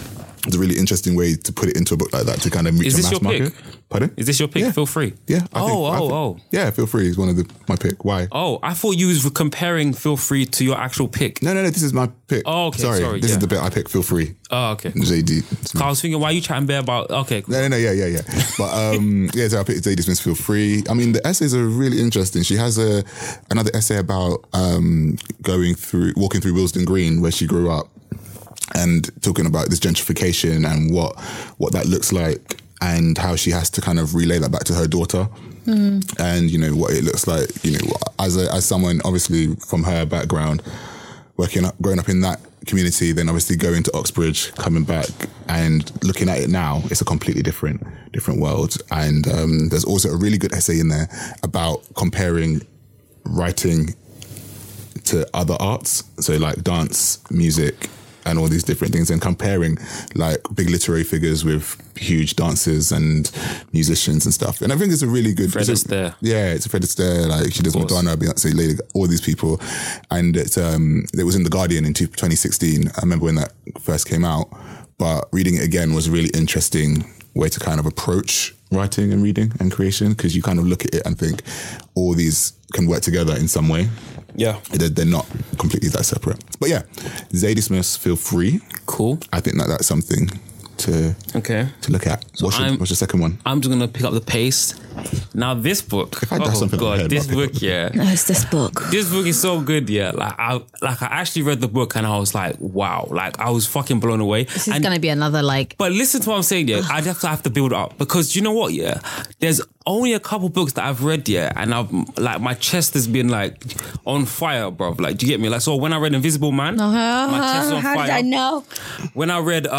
way to put it into a book like that, to kind of reach a mass market. Pick? Pardon? Is this your pick? Yeah. Feel Free? Yeah. I think, yeah, Feel Free is one of my pick. Why? Oh, I thought you was comparing Feel Free to your actual pick. No, this is my pick. Oh, okay, sorry. This is the bit I picked, Feel Free. Oh, okay. JD. I was thinking, why are you chatting bad about... Okay, cool. No, yeah. But so I picked Zadie Smith's Feel Free. I mean, the essays are really interesting. She has another essay about walking through Willesden Green, where she grew up, and talking about this gentrification and what that looks like, and how she has to kind of relay that back to her daughter, and, you know, what it looks like, you know, as someone obviously from her background, growing up in that community, then obviously going to Oxbridge, coming back and looking at it now, it's a completely different world. And there's also a really good essay in there about comparing writing to other arts, so like dance, music, and all these different things, and comparing like big literary figures with huge dancers and musicians and stuff. And I think it's a really good... Fred Astaire. Yeah, it's Fred Astaire, like she does Madonna, Beyonce, Lady Gaga, all these people. And it was in The Guardian in 2016. I remember when that first came out, but reading it again was a really interesting way to kind of approach writing and reading and creation, because you kind of look at it and think all these can work together in some way. Yeah. They're not completely that separate. But yeah, Zadie Smith, Feel Free. Cool. I think that's something to look at. So what's your second one? I'm just going to pick up the pace. Now this book, if I dash something on my head, this book, yeah. No, it's this book. This book is so good, yeah. I actually read the book and I was like, wow. Like, I was fucking blown away. This is going to be another like... But listen to what I'm saying, yeah. I just have to build up, because you know what, yeah? There's only a couple books that I've read, yeah, and I've like my chest has been like on fire, bro. Like, do you get me? Like, so when I read Invisible Man, my chest was on fire. How did I know? When I read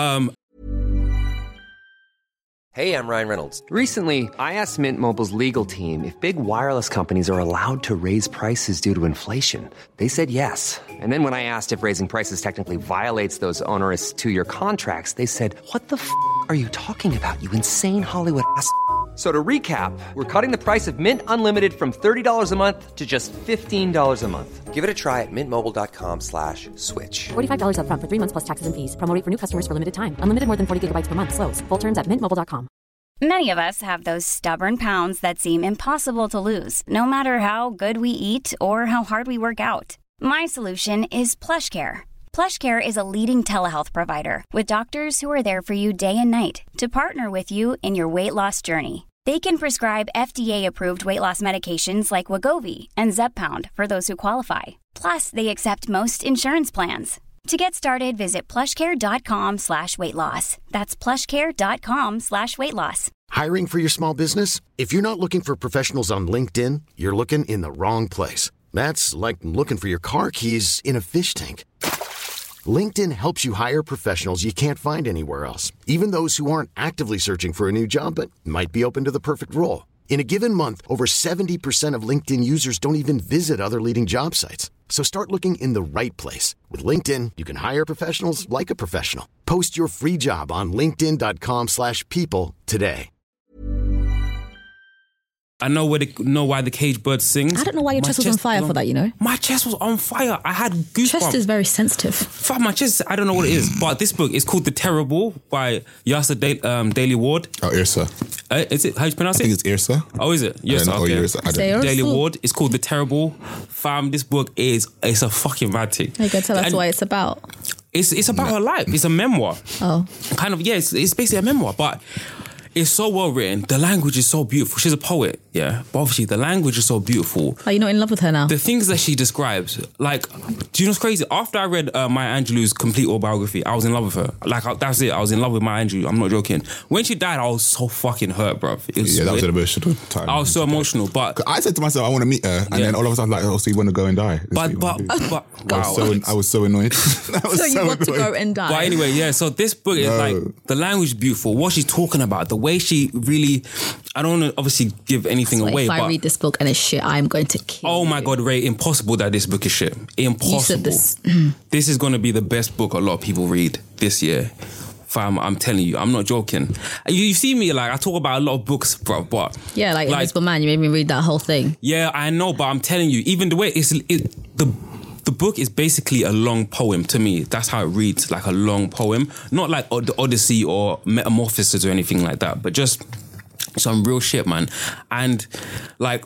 Hey, I'm Ryan Reynolds. Recently, I asked Mint Mobile's legal team if big wireless companies are allowed to raise prices due to inflation. They said yes. And then when I asked if raising prices technically violates those onerous 2-year contracts, they said, "What the f*** are you talking about, you insane Hollywood ass f- So to recap, we're cutting the price of Mint Unlimited from $30 a month to just $15 a month. Give it a try at mintmobile.com/switch. $45 up front for 3 months plus taxes and fees. Promo rate for new customers for limited time. Unlimited more than 40 gigabytes per month. Slows full terms at mintmobile.com. Many of us have those stubborn pounds that seem impossible to lose, no matter how good we eat or how hard we work out. My solution is PlushCare. PlushCare is a leading telehealth provider with doctors who are there for you day and night to partner with you in your weight loss journey. They can prescribe FDA-approved weight loss medications like Wegovy and Zepbound for those who qualify. Plus, they accept most insurance plans. To get started, visit plushcare.com/weightloss. That's plushcare.com/weightloss. Hiring for your small business? If you're not looking for professionals on LinkedIn, you're looking in the wrong place. That's like looking for your car keys in a fish tank. LinkedIn helps you hire professionals you can't find anywhere else, even those who aren't actively searching for a new job but might be open to the perfect role. In a given month, over 70% of LinkedIn users don't even visit other leading job sites. So start looking in the right place. With LinkedIn, you can hire professionals like a professional. Post your free job on linkedin.com/people today. I know why the cage bird sings. I don't know why your chest was on fire for that, you know? My chest was on fire. I had goosebumps. Chest is very sensitive. Fuck, my chest, I don't know what it is. But this book is called The Terrible by Yasser Daily Ward. Oh, Irsa. Is it? How do you pronounce it? I think it's Irsa. Oh, is it? Yes, okay. Irsa. Daily Ward. It's called The Terrible. Fam, this book it's a fucking bad thing. You can tell us what it's about. It's about her life. It's a memoir. Oh. Kind of, yeah, it's basically a memoir, but it's so well written. The language is so beautiful. She's a poet, yeah. But obviously, the language is so beautiful. Are you not in love with her now? The things that she describes, like, do you know what's crazy? After I read Maya Angelou's complete autobiography, I was in love with her. Like, that's it. I was in love with Maya Angelou. I'm not joking. When she died, I was so fucking hurt, bruv. That was an emotional time. I was so emotional, but I said to myself, I want to meet her, and then all of a sudden, like, oh, so you want to go and die? But wow. I was so annoyed. So you want to go and die? But anyway, yeah. So this book is like the language is beautiful. What she's talking about, the way she really. I don't want to obviously give anything away. If I read this book and it's shit, I'm going to kill you. Oh my God, Ray, impossible that this book is shit. Impossible. You said this. This is going to be the best book a lot of people read this year. Fam, I'm telling you, I'm not joking. You see me, like, I talk about a lot of books, bro, but... Yeah, like Invisible Man, you made me read that whole thing. Yeah, I know, but I'm telling you, even the way the book is basically a long poem to me. That's how it reads, like a long poem. Not like the Odyssey or Metamorphosis or anything like that, but just some real shit, man. And like...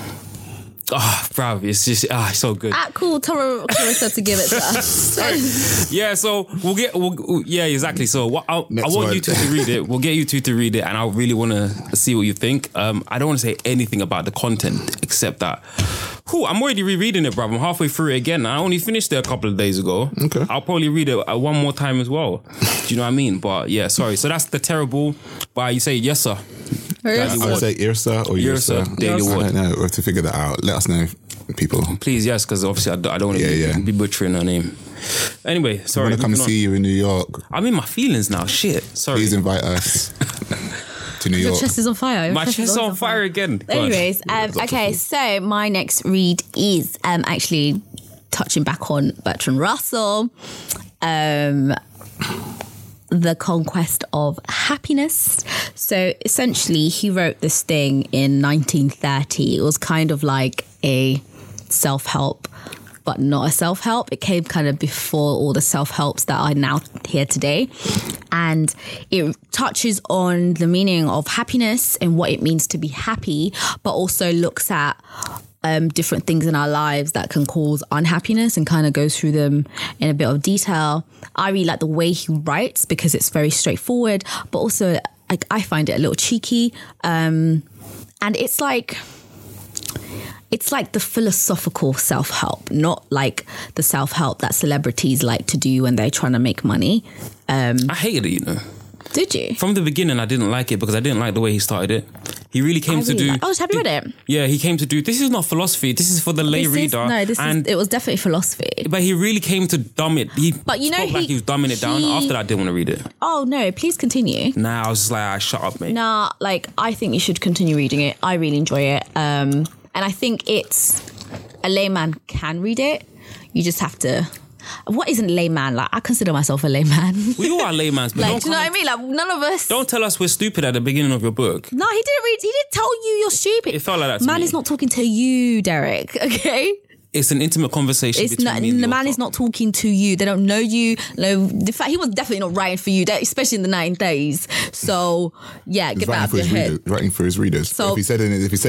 bruv, it's just it's so good. Cool, Clarissa to give it to us. Yeah, so yeah, exactly. So I want you two to read it. We'll get you two to read it, and I really want to see what you think. I don't want to say anything about the content except that. I'm already rereading it, bruv. I'm halfway through it again. I only finished it a couple of days ago. Okay. I'll probably read it one more time as well. Do you know what I mean? But yeah, sorry. So that's The Terrible by, you say, yes, sir. I would say Irsa or Irsa. Daily Ward. I don't know. We have to figure that out. Let us know, people. Please, yes, because obviously I don't want to be butchering her name. Anyway, sorry. I want to come see you in New York. I'm in my feelings now. Shit. Sorry. Please invite us to New York. Your chest is on fire. My chest is on fire again. Anyways, okay, so my next read is actually touching back on Bertrand Russell. The Conquest of Happiness. So essentially, he wrote this thing in 1930. It was kind of like a self-help, but not a self-help. It came kind of before all the self-helps that are now here today. And it touches on the meaning of happiness and what it means to be happy, but also looks at different things in our lives that can cause unhappiness and kind of goes through them in a bit of detail. I really like the way he writes because it's very straightforward, but also like I find it a little cheeky. And it's like the philosophical self-help, not like the self-help that celebrities like to do when they're trying to make money. I hated it, you know. Did you? From the beginning, I didn't like it because I didn't like the way he started it. He really came to do... have you read it? Yeah, he came to do... This is not philosophy. This is for the lay reader. It was definitely philosophy. But he really came to dumb it. But you know, he was dumbing it down. After that, I didn't want to read it. Oh, no, please continue. Nah, I was just like, shut up, mate. Nah, like, I think you should continue reading it. I really enjoy it. And I think it's... A layman can read it. You just have to... What isn't layman? Like, I consider myself a layman. We all are laymans. But like, do you know what I mean? Like, none of us... Don't tell us we're stupid at the beginning of your book. No, he didn't tell you you're stupid. It felt like that to Man me. is not talking to you, Derek, okay? It's an intimate conversation between me and the man is not talking to you. They don't know you. No, in fact, he was definitely not writing for you, especially in the 90s. So, yeah, get that out of your head. Writing for his readers. So if he said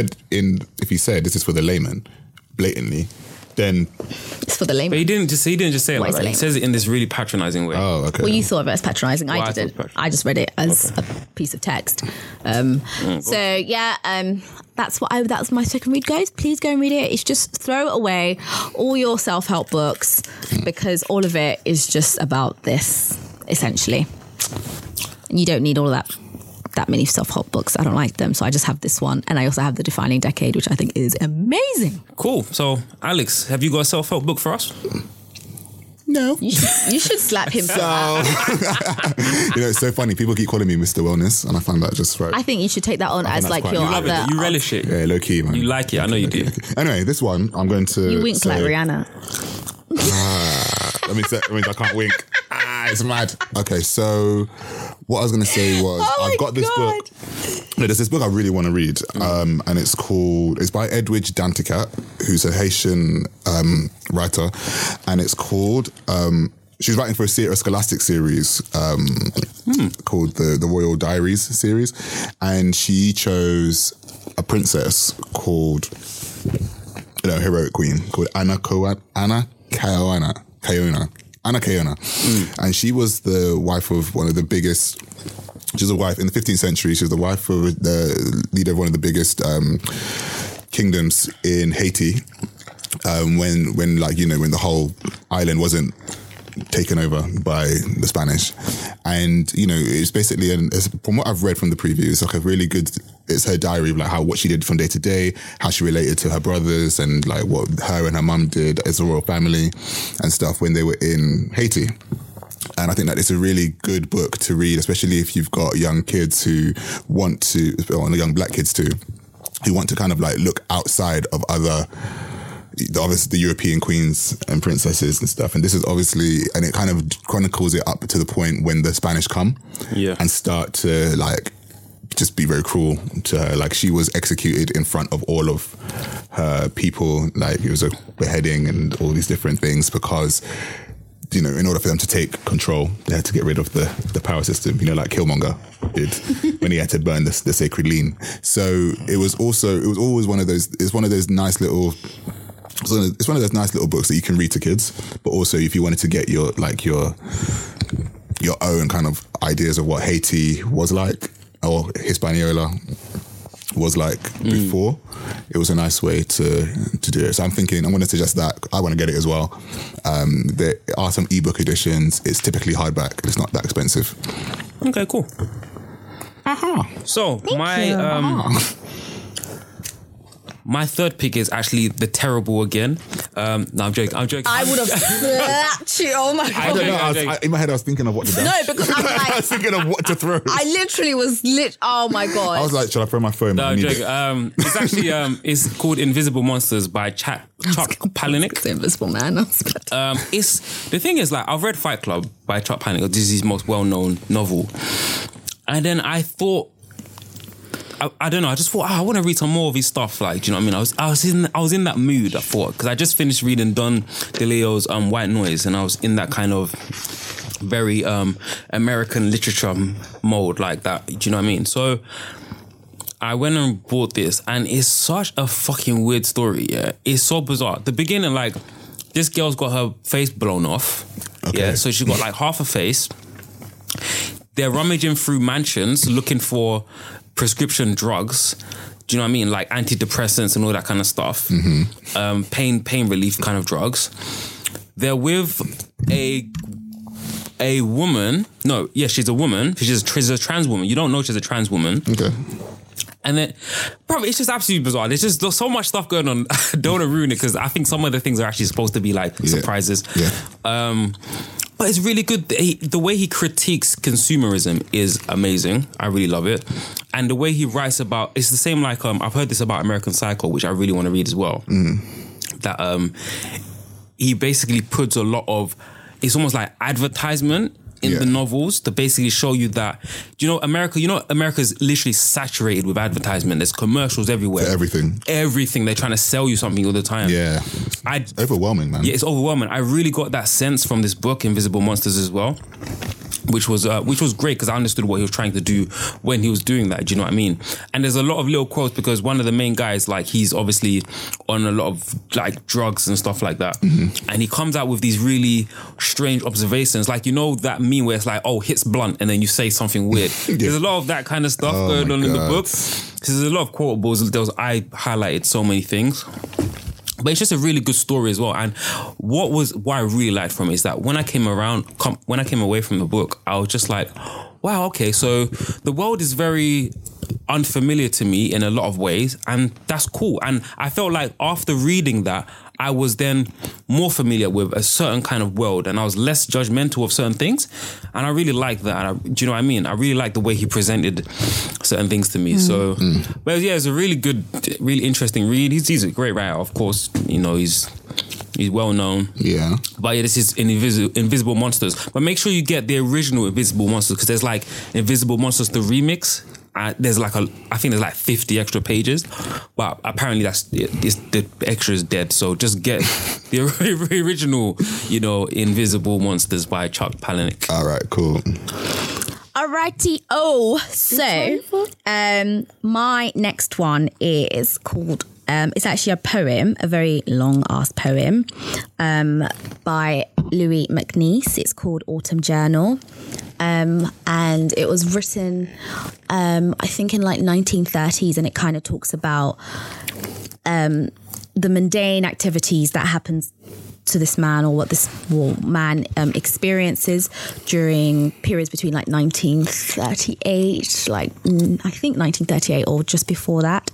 this is for the layman, blatantly, then it's for the layman. But he didn't just say it like that. He says it in this really patronizing way. Oh, okay. Well, you thought of it as patronizing. I didn't. I just read it as a piece of text. So yeah, that's my second read, guys. Please go and read it. It's just throw away all your self-help books because all of it is just about this essentially, and you don't need all of that many self-help books. I don't like them, so I just have this one, and I also have The Defining Decade, which I think is amazing. Cool. So, Alex, have you got a self-help book for us? No. You should slap him for that. You know, it's so funny. People keep calling me Mr. Wellness, and I find that just right. I think you should take that on as like your other... it. You relish it. Yeah, low key, man. You like it. I know you do. Anyway, this one, I'm going to You wink like Rihanna. That means I can't wink. It's mad. Okay, so what I was going to say was I've got this book. No, there's this book I really want to read, and it's by Edwidge Danticat, who's a Haitian writer, and it's called. She's writing for a scholastic series called the Royal Diaries series, and she chose a princess called, heroic queen called Anna Kaona. And she was the wife of one of the biggest. She was a wife in the 15th century. She was the wife of the leader of one of the biggest kingdoms in Haiti. When the whole island wasn't taken over by the Spanish, and it's basically from what I've read from the preview, it's like a really good. It's her diary of like what she did from day to day, how she related to her brothers, and like what her and her mum did as a royal family and stuff when they were in Haiti. And I think that it's a really good book to read, especially if you've got young kids who want to, or young black kids too, who want to kind of like look outside of obviously the European queens and princesses and stuff. And this is obviously, and it kind of chronicles it up to the point when the Spanish come and start to like just be very cruel to her. Like she was executed in front of all of her people. Like it was a beheading and all these different things because, in order for them to take control, they had to get rid of the power system, like Killmonger did when he had to burn the sacred lean. So it was always one of those, it's one of those nice little books that you can read to kids, but also if you wanted to get your own kind of ideas of what Haiti was like, or Hispaniola was like before, it was a nice way to do it. So I'm thinking, I'm going to suggest that. I want to get it as well. There are some ebook editions. It's typically hardback. It's not that expensive. Okay, cool. my third pick is actually The Terrible Again. No, I'm joking. I would have slapped you. Oh my God. I don't know. In my head, I was thinking of what to do. No, because I'm like... I was thinking of what to throw. I literally was oh my God. I was like, should I throw my phone? No, I'm joking. It's actually, it's called Invisible Monsters by Chuck Palahniuk. The Invisible Man. The thing is, like, I've read Fight Club by Chuck Palahniuk. This is his most well-known novel. And then I thought, I don't know. I just thought, I want to read some more of his stuff. Like, do you know what I mean? I was in that mood. I thought, because I just finished reading Don DeLeo's White Noise, and I was in that kind of very American literature mode, like that. Do you know what I mean? So I went and bought this, and it's such a fucking weird story. Yeah, it's so bizarre. The beginning, like, this girl's got her face blown off. Okay. Yeah, so she got like half a face. They're rummaging through mansions looking for prescription drugs. Do you know what I mean? Like antidepressants and all that kind of stuff. Mm-hmm. Pain relief kind of drugs. They're with a woman. No, yeah, she's a woman. She's a trans woman. You don't know she's a trans woman. Okay. And then, probably it's just absolutely bizarre. There's just so much stuff going on. I don't want to ruin it because I think some of the things are actually supposed to be like surprises. Yeah. But it's really good. The way he critiques consumerism is amazing. I really love it. And the way he writes about, it's the same like, I've heard this about American Psycho, which I really want to read as well. That he basically puts a lot of, it's almost like advertisement in the novels to basically show you that, America's literally saturated with advertisement. There's commercials everywhere. For everything. They're trying to sell you something all the time. Yeah. It's overwhelming, man. Yeah, it's overwhelming. I really got that sense from this book, Invisible Monsters, as well. Which was great because I understood what he was trying to do when he was doing that. Do you know what I mean? And there's a lot of little quotes because one of the main guys, like, he's obviously on a lot of like drugs and stuff like that, and he comes out with these really strange observations, like, you know that meme where it's like, oh, hits blunt, and then you say something weird. There's a lot of that kind of stuff going on in the book. There's a lot of quotables. I highlighted so many things. But it's just a really good story as well. And what I really liked from it is that when I came away from the book, I was just like, wow, okay, so the world is very unfamiliar to me in a lot of ways, and that's cool. And I felt like after reading that, I was then more familiar with a certain kind of world, and I was less judgmental of certain things, and I really liked that. Do you know what I mean? I really liked the way he presented certain things to me. So, but yeah, it's a really good, really interesting read. He's a great writer, of course. You know, he's well known. Yeah. But yeah, this is Invisible Monsters. But make sure you get the original Invisible Monsters, because there's like Invisible Monsters the remix. There's like I think there's like 50 extra pages, but apparently the extra is dead. So just get the original, Invisible Monsters by Chuck Palahniuk. All right, cool. Alrighty. So my next one is called. It's actually a poem, a very long-ass poem by Louis MacNeice. It's called Autumn Journal. And it was written, I think, in like 1930s, and it kind of talks about the mundane activities that happens to this man, or what this man experiences during periods between like 1938, like I think 1938 or just before that.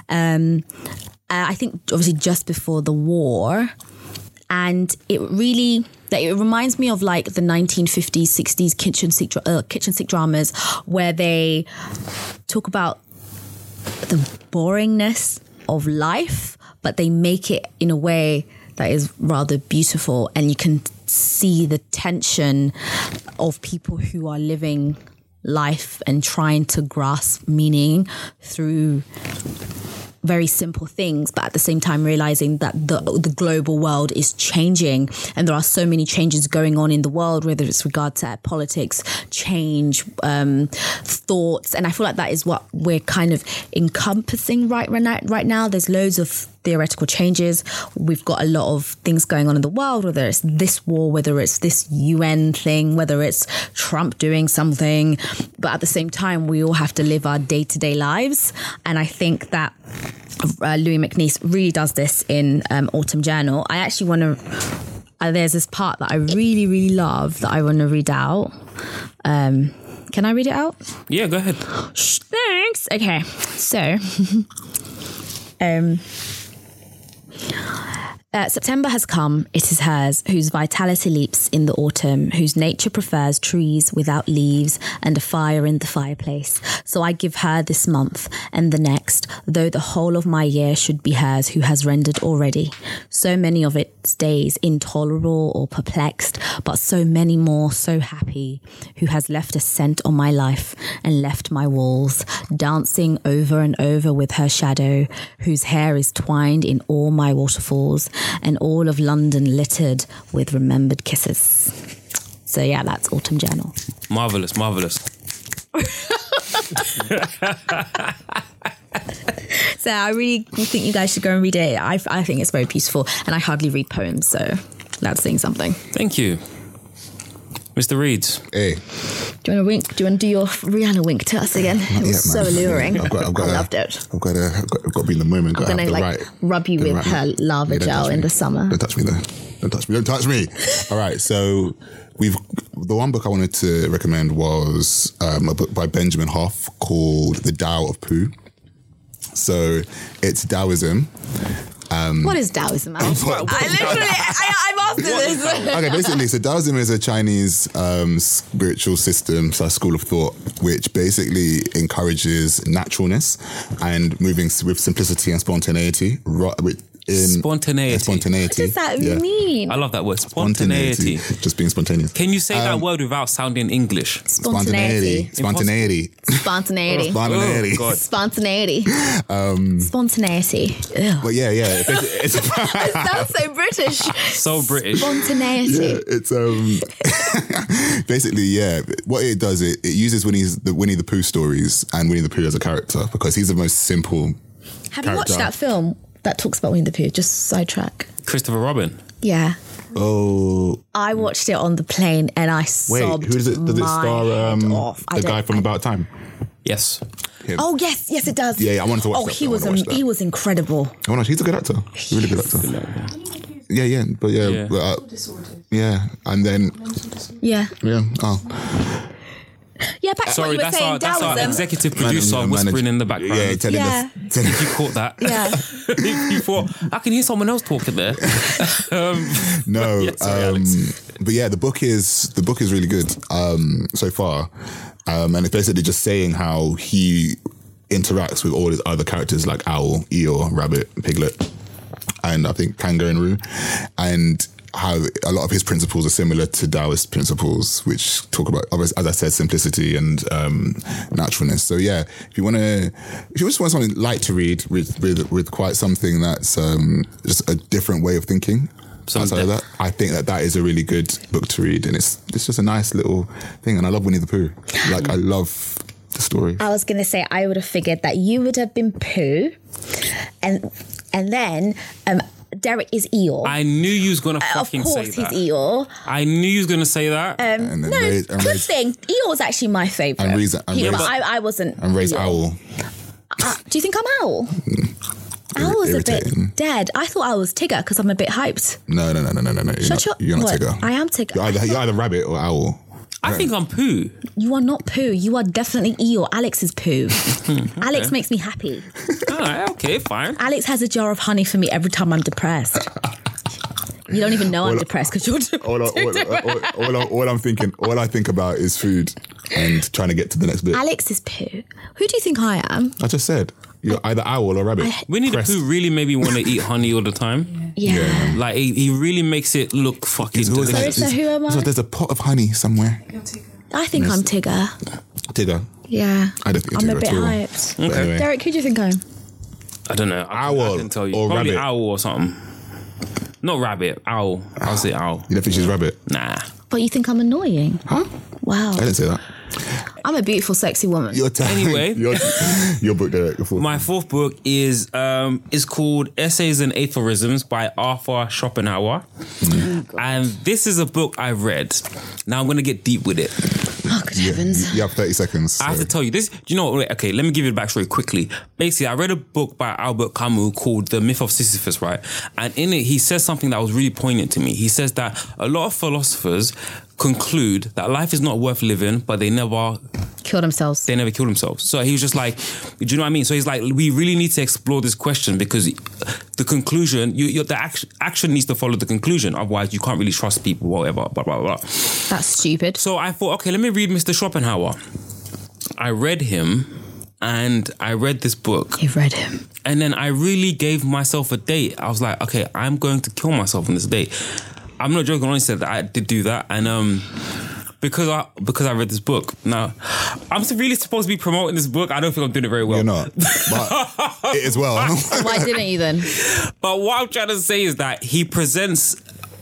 I think obviously just before the war. And it really, it reminds me of like the 1950s, 60s kitchen sink dramas, where they talk about the boringness of life, but they make it in a way that is rather beautiful, and you can see the tension of people who are living life and trying to grasp meaning through very simple things, but at the same time realizing that the global world is changing, and there are so many changes going on in the world, whether it's regard to politics, change, thoughts, and I feel like that is what we're kind of encompassing right now. There's loads of theoretical changes. We've got a lot of things going on in the world, whether it's this war, whether it's this UN thing, whether it's Trump doing something, but at the same time we all have to live our day-to-day lives, and I think that Louis MacNeice really does this in Autumn Journal. I actually want to there's this part that I really, really love that I want to read out. Can I read it out? Yeah, go ahead. Thanks. Okay, so September has come, it is hers, whose vitality leaps in the autumn, whose nature prefers trees without leaves and a fire in the fireplace. So I give her this month and the next, though the whole of my year should be hers, who has rendered already. So many of its days intolerable or perplexed, but so many more so happy, who has left a scent on my life and left my walls, dancing over and over with her shadow, whose hair is twined in all my waterfalls, and all of London littered with remembered kisses. So yeah, that's Autumn Journal. Marvellous. So I really think you guys should go and read it. I think it's very beautiful, and I hardly read poems, so that's saying something. Thank you. Mr. Reeds. Hey. Do you want to wink? Do you want to do your Rihanna wink to us again? It was so alluring. I loved it. I've got to be in the moment. I'm going to rub you with her lava gel in the summer. Don't touch me though. Don't touch me. All right, so the one book I wanted to recommend was a book by Benjamin Hoff called The Tao of Pooh. So it's Taoism. What is Taoism? I'm after this. Okay, basically, so Taoism is a Chinese spiritual system, school of thought, which basically encourages naturalness and moving with simplicity and spontaneity. Spontaneity. What does that mean? I love that word, spontaneity. Just being spontaneous. Can you say that word without sounding English? Spontaneity. Spontaneity. Oh, God. Spontaneity. But yeah. It sounds so British. So British. Spontaneity. Yeah, it's basically, yeah. What it does, it uses Winnie the Pooh stories and Winnie the Pooh as a character because he's the most simple. Have you watched that film that talks about Winnie the Pooh? Just sidetrack. Christopher Robin. Yeah. Oh. I watched it on the plane and I sobbed. Wait, does it star the guy from About Time? Yes. Him. Oh yes, it does. Yeah, I wanted to watch that. He was incredible. Oh no, he's a good actor. Really good actor. Yeah, but yeah. Yeah, and then yeah. Yeah, back Sorry, to what you were saying, that's our executive producer whispering in the background. Yeah, telling us. If you caught that. Yeah. You thought, I can hear someone else talking there. No. Alex. But yeah, the book is really good so far. And it's basically just saying how he interacts with all his other characters like Owl, Eeyore, Rabbit, Piglet, and I think Kangaroo, and how a lot of his principles are similar to Taoist principles, which talk about, as I said, simplicity and naturalness. So yeah, if you just want something light to read with quite something that's just a different way of thinking, outside of that, I think that is a really good book to read, and it's just a nice little thing. And I love Winnie the Pooh. I love the story. I was gonna say I would have figured that you would have been Pooh, and then Derek is Eeyore. I knew you was gonna fucking say that. Of course, he's Eeyore. I knew you was gonna say that. Good thing. Eeyore was actually my favourite. I wasn't. And Ray's Owl. Do you think I'm Owl? Owl was a bit dead. I thought I was Tigger because I'm a bit hyped. No. You're not Tigger. I am Tigger. You're either Rabbit or Owl. I think I'm Pooh. You are not Pooh. You are definitely Eeyore. Alex is Pooh. Okay. Alex makes me happy. All right, okay, fine. Alex has a jar of honey for me every time I'm depressed. You don't even know I'm depressed because you're depressed. All I think about is food and trying to get to the next bit. Alex is Pooh. Who do you think I am? I just said. You're either Owl or Rabbit. Winnie the Pooh really made me want to eat honey all the time. Yeah. Like, he really makes it look fucking delicious. So who am I? So there's a pot of honey somewhere. I think I'm Tigger. Tigger? Yeah. I don't think you're Tigger at all. I'm a bit hyped. Okay. Anyway. Derek, who do you think I am? I don't know. Owl I can tell you. or Probably Rabbit? Owl or something. Not Rabbit. Owl. I'll say Owl. You don't think she's Rabbit? Nah. But you think I'm annoying? Huh? Wow. I didn't say that. I'm a beautiful, sexy woman. Anyway. Your book, Derek. My fourth book is called Essays and Aphorisms by Arthur Schopenhauer. And this is a book I read. Now I'm going to get deep with it. Oh, good heavens. You have 30 seconds. So. I have to tell you this. Do you know what? Okay, let me give you the backstory quickly. Basically, I read a book by Albert Camus called The Myth of Sisyphus, right? And in it, he says something that was really poignant to me. He says that a lot of philosophers conclude that life is not worth living, but they never kill themselves. They never kill themselves. So he was just like, do you know what I mean? So he's like, we really need to explore this question because the conclusion, the action needs to follow the conclusion. Otherwise, you can't really trust people, whatever, blah, blah, blah. That's stupid. So I thought, okay, let me read Mr. Schopenhauer. I read him and I read this book. You've read him. And then I really gave myself a date. I was like, okay, I'm going to kill myself on this date. I'm not joking. I only said that I did do that, and because I read this book. Now, I'm really supposed to be promoting this book. I don't think I'm doing it very well. You're not, but it is well. Why didn't you then? But what I'm trying to say is that he presents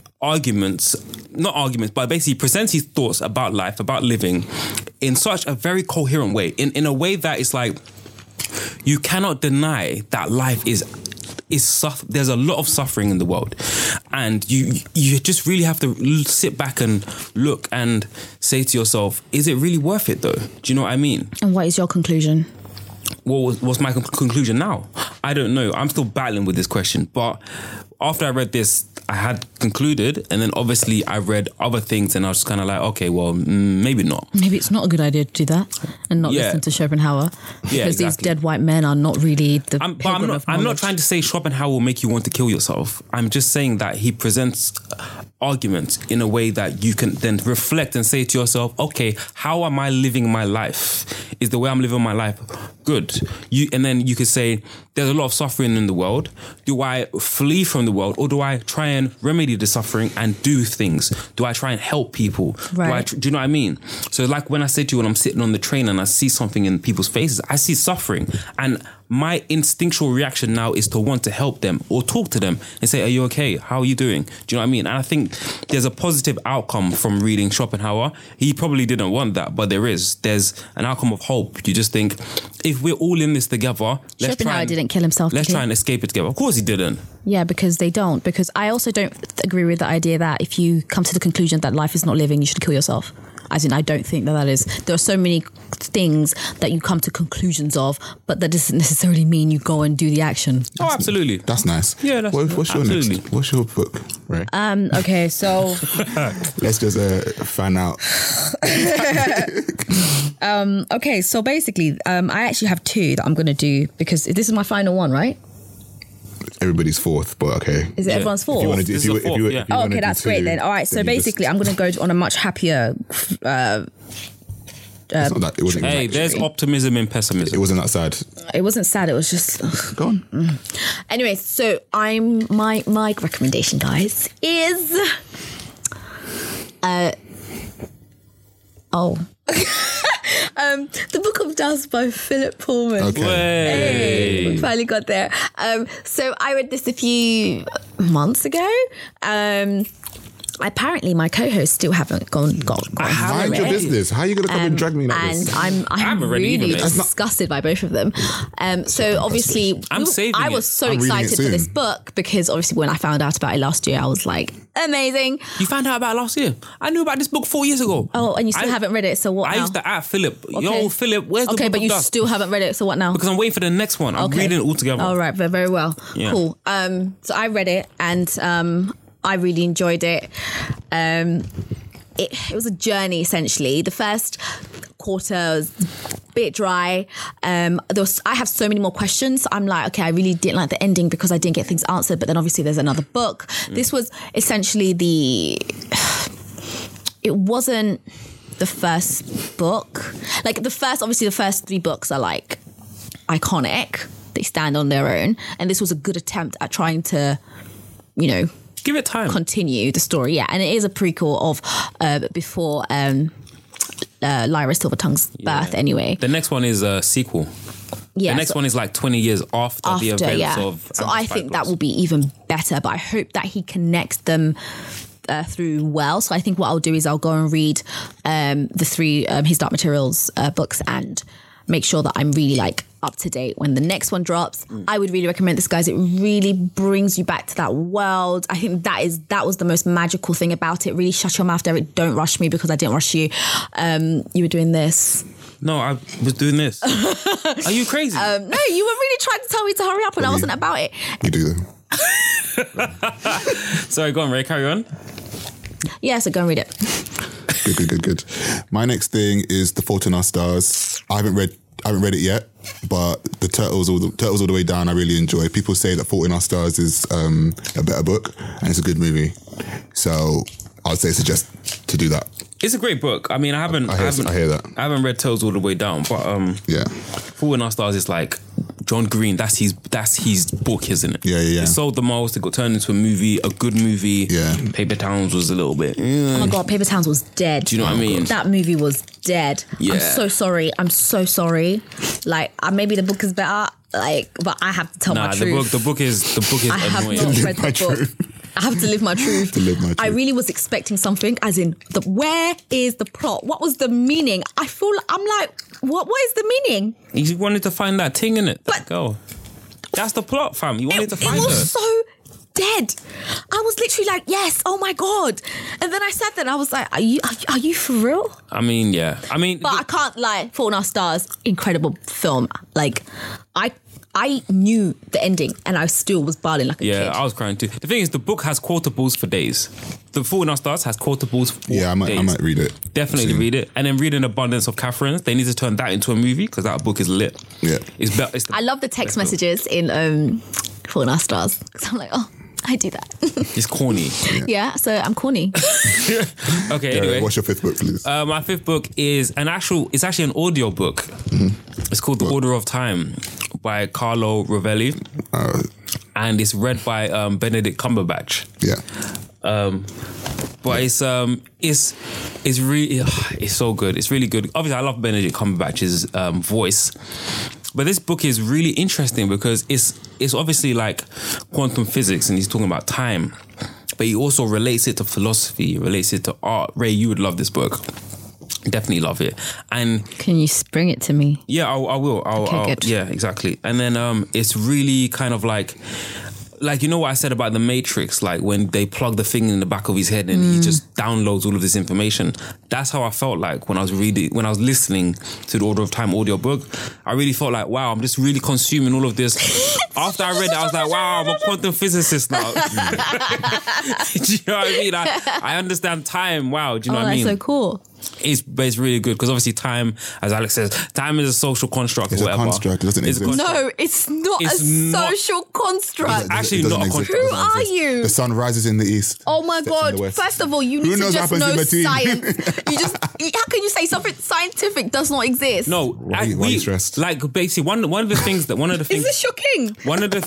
not arguments, but basically presents his thoughts about life, about living, in such a very coherent way, in a way that it's like you cannot deny that life is there's a lot of suffering in the world, and you just really have to sit back and look and say to yourself, is it really worth it though? Do you know what I mean? And what is your conclusion? What's my conclusion now? I don't know. I'm still battling with this question, but after I read this, I had concluded, and then obviously I read other things, and I was kind of like, okay, well, maybe not. Maybe it's not a good idea to do that and not listen to Schopenhauer, because these dead white men are not really the pilgrim of knowledge. I'm not trying to say Schopenhauer will make you want to kill yourself. I'm just saying that he presents arguments in a way that you can then reflect and say to yourself, okay, how am I living my life? Is the way I'm living my life good? And then you could say, there's a lot of suffering in the world. Do I flee from the world, or do I try and remedy the suffering and do things? Do I try and help people? Right. Do you know what I mean? So like when I say to you, when I'm sitting on the train and I see something in people's faces, I see suffering, and my instinctual reaction now is to want to help them or talk to them and say, are you okay? How are you doing? Do you know what I mean? And I think there's a positive outcome from reading Schopenhauer. He probably didn't want that, but there's an outcome of hope. You just think, if we're all in this together, Schopenhauer didn't kill himself. Let's try and escape it together. Of course he didn't. Yeah, because they don't. Because I also don't agree with the idea that if you come to the conclusion that life is not living, you should kill yourself. As in, I don't think that is. There are so many things that you come to conclusions of, but that doesn't necessarily mean you go and do the action. Oh, absolutely. That's nice. Yeah, that's what's your absolutely. next? What's your book? Right. Okay, so let's just fan out. Okay, so basically, I actually have two that I'm going to do, because this is my final one, right? Everybody's fourth, but okay. Is it everyone's fourth? If you want to do, okay, that's great then. All right, so basically, I'm going to go on a much happier. There's optimism in pessimism. It wasn't that sad. It wasn't sad. It was just go on. Anyway, so my recommendation, guys, is The Book of Dust by Philip Pullman. Okay. Hey, we finally got there. So I read this a few months ago. Apparently, my co-hosts still haven't gone. Mind your business. How are you going to come and drag me like this? And I'm really disgusted by both of them. So obviously, I was so excited for this book, because obviously when I found out about it last year, I was like, amazing. You found out about it last year? I knew about this book 4 years ago. Oh, and you still haven't read it, so what now? I used to ask Philip, yo, Philip, where's the book Okay, but you Dust? still haven't read it, so what now? Because I'm waiting for the next one. I'm reading it all together. All right, very well. Yeah. Cool. So I read it, and I really enjoyed it. It was a journey, essentially. The first quarter was a bit dry. I have so many more questions. I'm like, okay, I really didn't like the ending because I didn't get things answered. But then obviously there's another book. This was essentially it wasn't the first book. Like the first three books are like iconic. They stand on their own. And this was a good attempt at trying to, give it time. Continue the story, yeah. And it is a prequel of before Lyra Silvertongue's birth anyway. The next one is a sequel. Yeah, the next one is like 20 years after the events of... So I think that will be even better, but I hope that he connects them through well. So I think what I'll do is I'll go and read the three His Dark Materials books and make sure that I'm really like up to date when the next one drops. I would really recommend this, guys. It really brings you back to that world. I think that was the most magical thing about it. Really shut your mouth, Derek. Don't rush me because I didn't rush you. You were doing this. No, I was doing this. Are you crazy? No, you were really trying to tell me to hurry up and I wasn't about it. You do them. Sorry, go on, Ray. Carry on. Yeah, so go and read it. Good. My next thing is The Fault in Our Stars. I haven't read it yet, but the Turtles all the way down I really enjoy. People say that Fault in Our Stars is a better book and it's a good movie. So I'd say suggest to do that. It's a great book. I mean, I hear that. I haven't read Turtles all the way down, but yeah, Fault in Our Stars is like John Green. That's his book, isn't it? Yeah. It sold the most. It got turned into a movie, a good movie. Yeah. Paper Towns was a little bit. Oh my God, Paper Towns was dead. Do you know what I mean? That movie was dead. Yeah. I'm so sorry. Like, maybe the book is better. Like, but I have to tell my truth. The book is I have annoying. not read the book. I have to live my truth. I really was expecting something, as in, where is the plot? What was the meaning? I'm like, what is the meaning? You wanted to find that thing in it. But go. That's the plot, fam. You wanted to find it. It her. was so dead. I was literally like, yes, oh my God. And then I sat there and I was like, are you for real? I mean, yeah. But I can't lie, Fault in Our Stars, incredible film. Like, I knew the ending and I still was bawling like a kid. Yeah, I was crying too. The thing is, the book has quotables for days. The Fault in Our Stars has quotables for days. I might read it. Definitely read it. And then read An Abundance of Catherine's. They need to turn that into a movie because that book is lit. Yeah. I love the text messages in Fault in Our Stars. Because I'm like, oh, I do that. It's corny. Yeah, so I'm corny. Okay, anyway. What's your fifth book, please? My fifth book is it's actually an audio book. Mm-hmm. It's called The Order of Time by Carlo Rovelli. And it's read by Benedict Cumberbatch. Yeah. But it's really it's so good. It's really good. Obviously, I love Benedict Cumberbatch's voice. But this book is really interesting because it's obviously like quantum physics and he's talking about time. But he also relates it to philosophy, he relates it to art. Ray, you would love this book. Definitely love it. And can you bring it to me? Yeah, I will. Good. Yeah, exactly. And then it's really kind of like, you know what I said about the Matrix, like when they plug the thing in the back of his head and he just downloads all of this information. That's how I felt like when I was listening to the Order of Time audiobook. I really felt like, wow, I'm just really consuming all of this. After I read it, I was like, wow, I'm a quantum physicist now. Do you know what I mean? I understand time. Wow, do you know what I mean? That's so cool. It's really good because obviously time, as Alex says, time is a social construct. It's or whatever. A construct. It doesn't exist. No, it's not a social construct. It's actually not a construct. Who are you? The sun rises in the east. Oh my God! First of all, you need to just know science. How can you say something scientific does not exist? No, why are you stressed? Like basically one of the things. Is this shocking? One of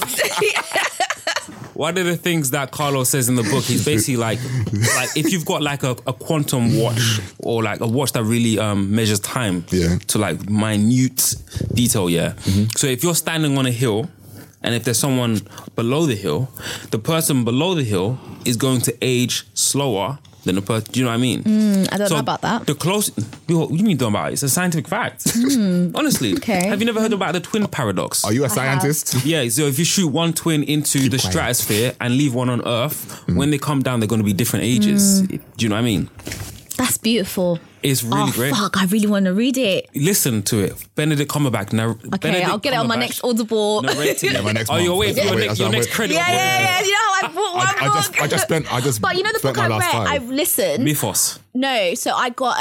the things that Carlos says in the book, he's basically like if you've got like a quantum watch or like a watch that really measures time to like minute detail, So if you're standing on a hill and if there's someone below the hill, the person below the hill is going to age slower than the person. Do you know what I mean? I don't know about that. The close. What do you mean don't know about it? It's a scientific fact. Honestly. Okay. Have you never heard about the twin paradox? Are you a scientist? Yeah. So if you shoot one twin into the stratosphere and leave one on Earth, when they come down, they're going to be different ages. Do you know what I mean? That's beautiful. It's really great. Fuck, I really want to read it. Listen to it. Benedict Cumberbatch. Okay, I'll get it on my next Audible. My next Oh, you're waiting for your next credit. Yeah. You know how I bought one book? I just But you know the book I read? I've listened. Mythos. No, so I got,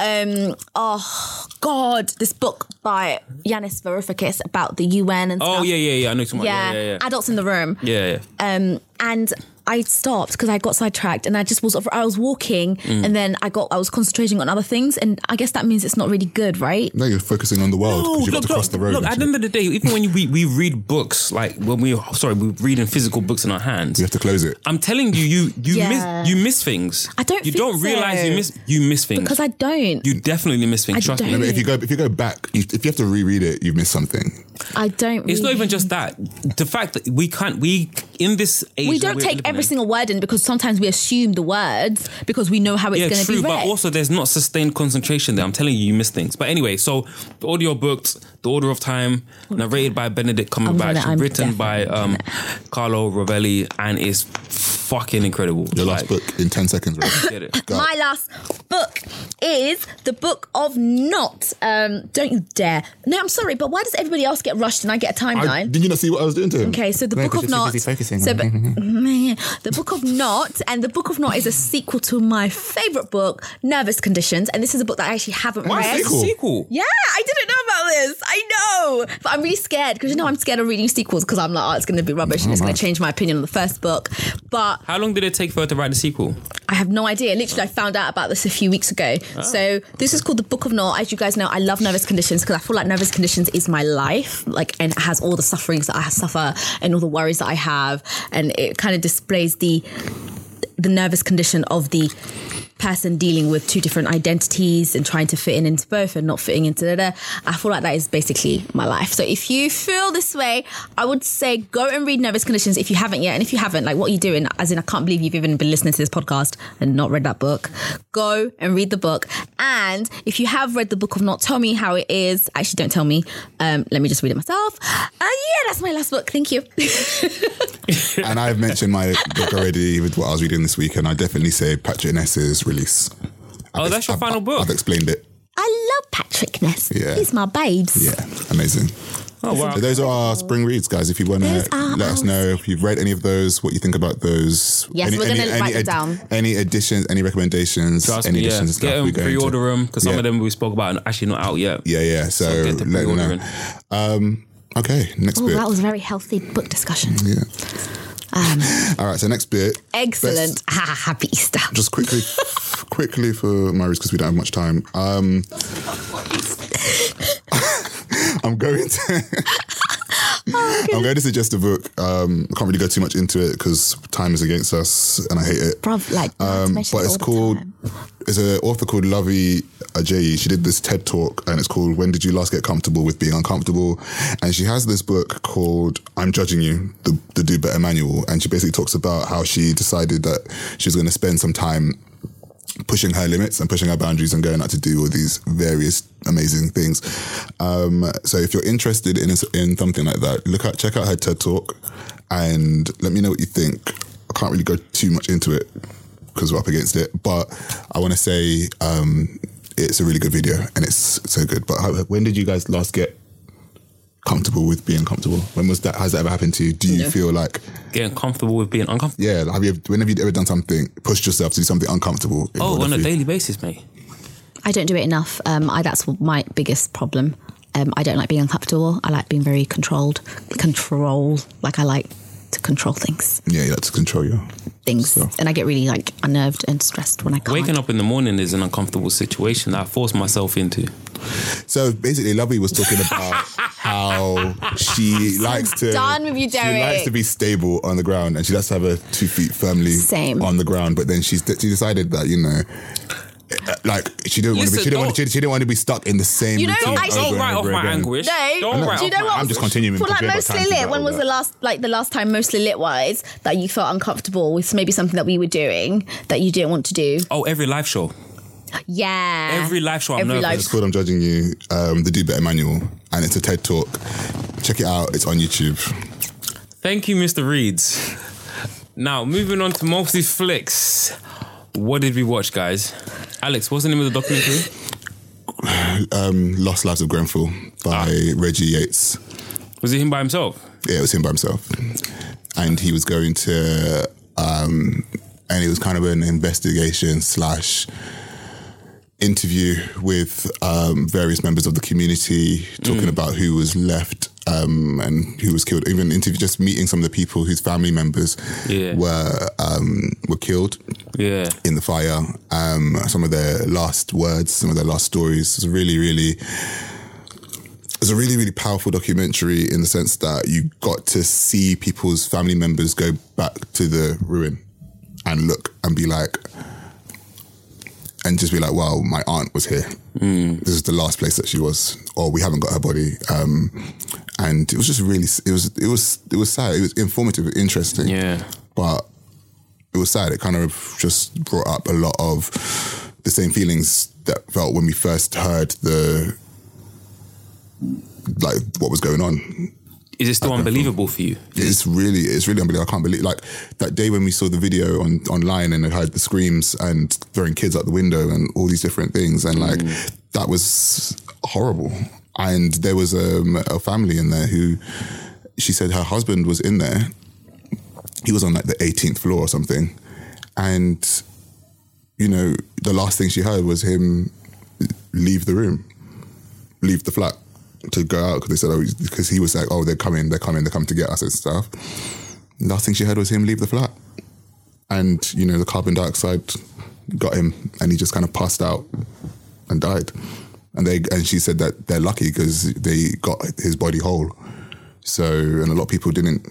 this book by Yanis Varoufakis about the UN and stuff. Oh, yeah. I know too much. Yeah. Adults in the Room. Yeah. And I stopped because I got sidetracked and I was walking and then I was concentrating on other things and I guess that means it's not really good, right? No, you're focusing on the world because you've got to cross the road. Look, at the end of the day, even when we read books, like when we're reading physical books in our hands, you have to close it. I'm telling you, you miss things. I don't. You don't realize you miss things because I don't. You definitely miss things. Trust me. If you go back, if you have to reread it, you've missed something. I don't. It's not even just that. The fact that we in this age, we don't take every single word in, because sometimes we assume the words because we know how it's going to be read. But also there's not sustained concentration there. I'm telling you, you miss things. But anyway, so the audio books, The Order of Time, narrated by Benedict Cumberbatch, written by Carlo Rovelli, and it's fucking incredible. Your last book in 10 seconds, right? Get it. My last book is the Book of Not. Don't you dare. No, I'm sorry, but why does everybody else get rushed and I get a timeline? Did you not see what I was doing to him? Okay, so the Book of Not. The Book of Not, and the Book of Not is a sequel to my favourite book, Nervous Conditions, and this is a book that I actually haven't read. Sequel? Yeah, I didn't know about this. I know, but I'm really scared because I'm scared of reading sequels because I'm like, it's going to be rubbish and it's going to change my opinion on the first book. But how long did it take for her to write the sequel? I have no idea. Literally, I found out about this a few weeks ago. So this is called the Book of Not. As you guys know, I love Nervous Conditions because I feel like Nervous Conditions is my life, and it has all the sufferings that I suffer and all the worries that I have, and it kind of displays the nervous condition of the person dealing with two different identities and trying to fit into both and not fitting into the. I feel like that is basically my life. So if you feel this way, I would say go and read Nervous Conditions if you haven't yet. And if you haven't, what are you doing? As in, I can't believe you've even been listening to this podcast and not read that book. Go and read the book. And if you have read the Book of Not, tell me how it is. Actually, don't tell me. Let me just read it myself. That's my last book. Thank you. And I've mentioned my book already with what I was reading this week, and I definitely say Patrick Ness's Release. That's your final book? I've explained it. I love Patrick Ness. Yeah. He's my babes. Yeah, amazing. Oh, wow. So those are our spring reads, guys. If you want to let us know if you've read any of those, what you think about those. Yes, we're going to write it down. Any additions, any recommendations, any additions and stuff. Get them, pre-order them, because some of them we spoke about are actually not out yet. Yeah. So get to let them know. Okay, next bit. That was a very healthy book discussion. Yeah. All right, so next bit. Excellent. Happy Easter. Just quickly for my reads because we don't have much time. I'm going to suggest a book. I can't really go too much into it because time is against us and I hate it. But it's called. There's an author called Lovey Ajayi. She did this TED talk and it's called "When Did You Last Get Comfortable with Being Uncomfortable?" And she has this book called "I'm Judging You," the Do Better Manual. And she basically talks about how she decided that she was going to spend some time pushing her limits and pushing her boundaries and going out to do all these various amazing things. So if you're interested in something like that, check out her TED talk and let me know what you think. I can't really go too much into it because we're up against it, but I want to say it's a really good video and it's so good. But when did you guys last get comfortable with being comfortable? When was that? Has that ever happened to you? Do you feel like getting comfortable with being uncomfortable? Yeah. When have you ever done something, pushed yourself to do something uncomfortable? On a daily basis, mate. I don't do it enough. That's my biggest problem. I don't like being uncomfortable. I like being very controlled. I like to control things. Yeah, you like to control your things. stuff. And I get really unnerved and stressed when I can't. Waking up in the morning is an uncomfortable situation that I force myself into. So basically, Lovey was talking about how she likes to. Done with you, Derek. She likes to be stable on the ground, and she likes to have her 2 feet firmly on the ground. But then she decided that she didn't want to be stuck in the same routine. Don't write off my anguish. I'm just continuing. For Mostly Lit, when was the last time Mostly Lit wise that you felt uncomfortable with maybe something that we were doing that you didn't want to do? Oh, every live show. Yeah. Every live show I'm nervous. It's called "I'm Judging You," the Do Better Manual, and it's a TED talk. Check it out. It's on YouTube. Thank you, Mr. Reeds. Now, moving on to Mostly Flicks. What did we watch, guys? Alex, what's the name of the documentary? Lost Lives of Grenfell by Reggie Yates. Was it him by himself? Yeah, it was him by himself. And he was going to... and it was kind of an investigation / interview with various members of the community, talking about who was left and who was killed. Even just meeting some of the people whose family members were killed in the fire. Some of their last words, some of their last stories. It was a really, really powerful documentary in the sense that you got to see people's family members go back to the ruin and look and be like... And just be like, wow, my aunt was here. This is the last place that she was. Or we haven't got her body. And it was just really, it was sad. It was informative, interesting. Yeah. But it was sad. It kind of just brought up a lot of the same feelings that felt when we first heard what was going on. Is it still unbelievable for you? It's really unbelievable. I can't believe, like, that day when we saw the video online and I heard the screams and throwing kids out the window and all these different things, and like that was horrible. And there was a family in there who, she said her husband was in there. He was on like the 18th floor or something, and you know, the last thing she heard was him leave the flat to go out, because they said, because he was like, they're coming to get us and stuff. Last thing she heard was him leave the flat. And, you know, the carbon dioxide got him and he just kind of passed out and died. And she said that they're lucky because they got his body whole. So, and a lot of people didn't.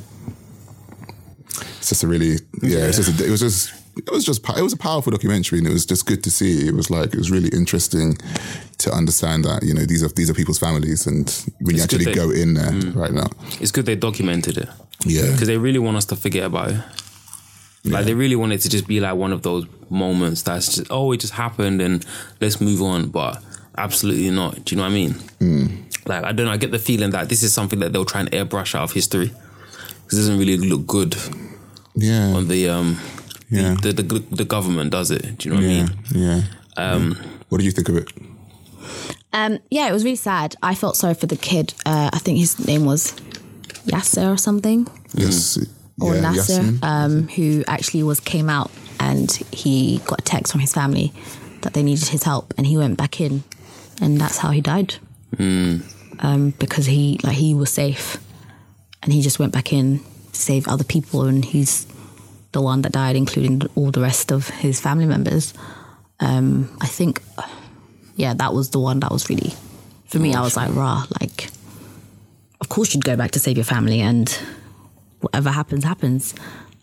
It's just a really, it was a powerful documentary, and it was just good to see. It was really interesting to understand that, you know, these are people's families, and when you actually go in there right now. It's good they documented it. Yeah. Because they really want us to forget about it. Like, they really want it to just be like one of those moments that's just, it just happened and let's move on. But absolutely not. Do you know what I mean? Like, I don't know, I get the feeling that this is something that they'll try and airbrush out of history, because it doesn't really look good. Yeah. On the government does it. Do you know what I mean? Yeah. What did you think of it? It was really sad. I felt sorry for the kid. I think his name was Yasser or something. Yes. Or Nasser, who actually came out and he got a text from his family that they needed his help, and he went back in, and that's how he died. Because he was safe, and he just went back in to save other people, and he's the one that died, including all the rest of his family members. I think, that was the one that was really, for me, I was like, rah, like, of course you'd go back to save your family, and whatever happens, happens.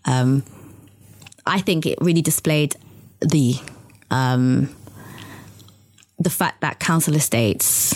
I think it really displayed the fact that council estates,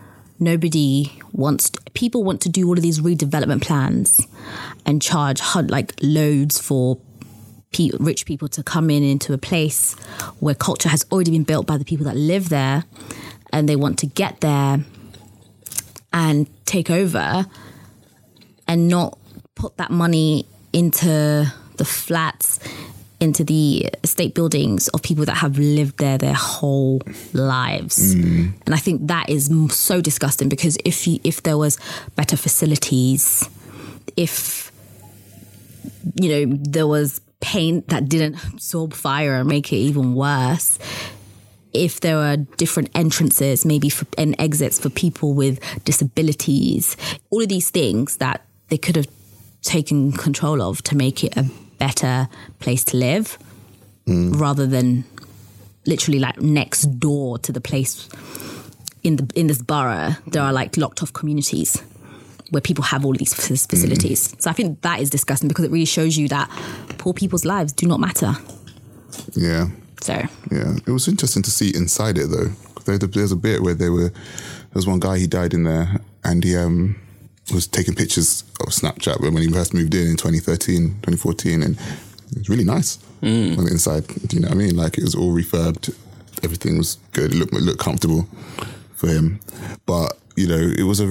people want to do all of these redevelopment plans and charge loads for rich people to come into a place where culture has already been built by the people that live there, and they want to get there and take over and not put that money into the flats, into the estate buildings of people that have lived there their whole lives. And I think that is so disgusting, because if there was better facilities, if, you know, there was paint that didn't absorb fire and make it even worse, if there were different entrances, maybe and exits for people with disabilities, all of these things that they could have taken control of to make it a better place to live, rather than literally like next door to the place in this borough, there are like locked off communities where people have all these facilities. So I think that is disgusting, because it really shows you that poor people's lives do not matter. Yeah. So. Yeah. It was interesting to see inside it though. There's a bit where there was one guy, he died in there, and he was taking pictures of Snapchat when he first moved in 2014, and it was really nice on the inside. Do you know what I mean? Like, it was all refurbed. Everything was good. It looked comfortable for him. But, you know, it was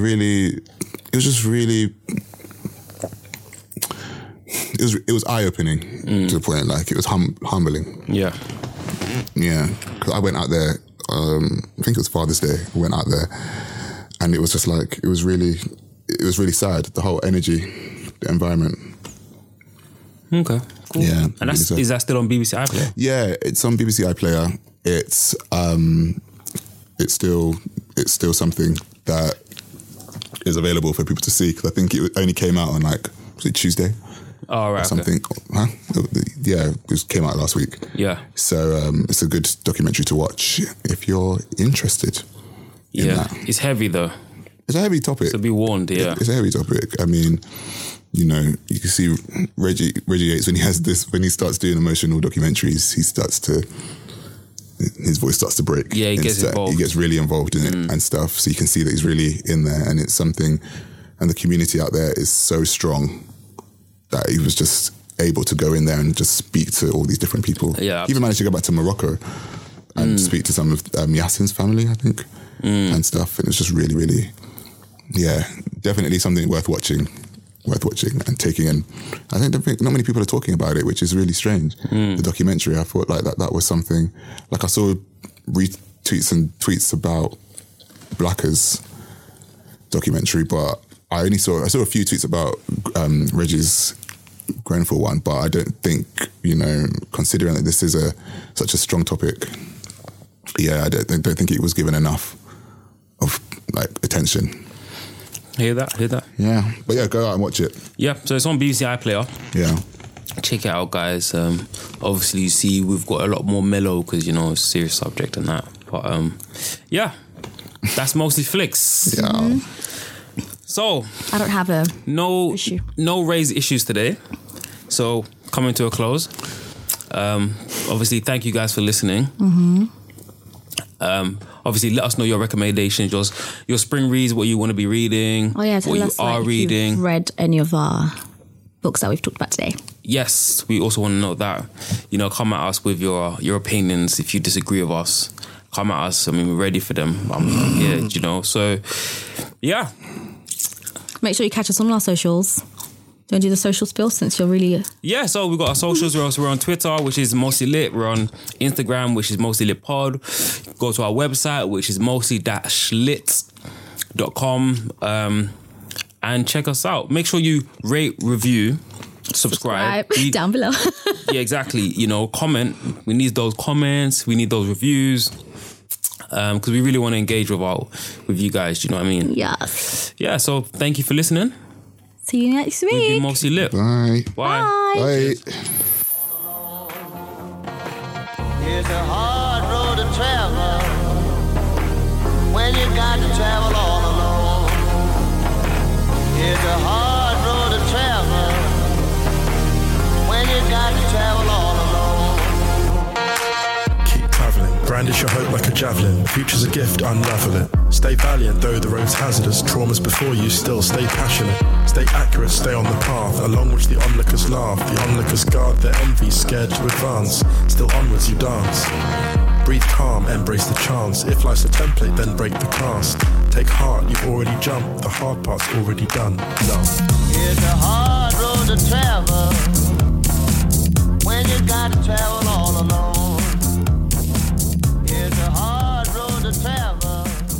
eye-opening to the point, like, it was humbling. Yeah. Yeah. 'Cause I went out there, I think it was Father's Day, I went out there, and it was just like, it was really sad, the whole energy, the environment. Okay, cool. Yeah. And is that still on BBC iPlayer? Yeah, it's on BBC iPlayer. It's still something that is available for people to see, because I think it only came out on was it Tuesday? Oh, right. Or something. Okay. Huh? Yeah, it just came out last week. Yeah. So it's a good documentary to watch if you're interested in that. It's heavy though. It's a heavy topic. To be warned, yeah. It's a heavy topic. I mean, you know, you can see Reggie Yates when he starts doing emotional documentaries, his voice starts to break. Yeah, he gets involved. He gets really involved in it and stuff. So you can see that he's really in there, and it's something and the community out there is so strong that he was just able to go in there and just speak to all these different people. Yeah, he even managed to go back to Morocco and speak to some of Yassin's family, I think, and stuff. And it's just really, really, definitely something worth watching and taking in. I think not many people are talking about it, which is really strange. The documentary, I thought like that was something, like I saw retweets and tweets about Blacker's documentary, but I saw a few tweets about Reggie's Grenfell one, but I don't think, considering that this is such a strong topic, I don't think it was given enough of like attention. Hear that? Yeah, but go out and watch it. Yeah, so it's on BBC iPlayer. Yeah. Check it out, guys. Obviously, you see we've got a lot more mellow because, it's a serious subject and that. But, that's mostly flicks. Yeah. So... I don't have a issue. No raised issues today. So, coming to a close. Obviously, thank you guys for listening. Obviously, let us know your recommendations, your spring reads, what you want to be reading, tell what us, you are reading. If you've read any of our books that we've talked about today. Yes, we also want to know that. Come at us with your opinions. If you disagree with us, come at us. I mean, we're ready for them. I'm here, So, yeah. Make sure you catch us on our socials. Don't do the social spill since you're really... Yeah, so we've got our socials. We're on Twitter, which is Mostly Lit. We're on Instagram, which is Mostly Lit Pod. Go to our website, which is mostly-lit.com. And check us out. Make sure you rate, review, subscribe. Down below. Yeah, exactly. Comment. We need those comments. We need those reviews. Because we really want to engage with you guys. Do you know what I mean? Yes. Yeah, so thank you for listening. See you next week. We've been Mostly Lit. Bye. Bye. Bye. It's a hard road to travel when you got to travel all alone. It's a hard road to travel when you got to travel all alone. Keep travelling, brandish your hope like a javelin. Future's a gift, unravel it. Stay valiant, though the road's hazardous. Traumas before you, still stay passionate. Stay accurate, stay on the path, along which the onlookers laugh. The onlookers guard their envy, scared to advance. Still onwards you dance. Breathe calm, embrace the chance. If life's a template, then break the cast. Take heart, you've already jumped. The hard part's already done. Love. It's a hard road to travel when you got to travel all alone. It's a hard road to travel.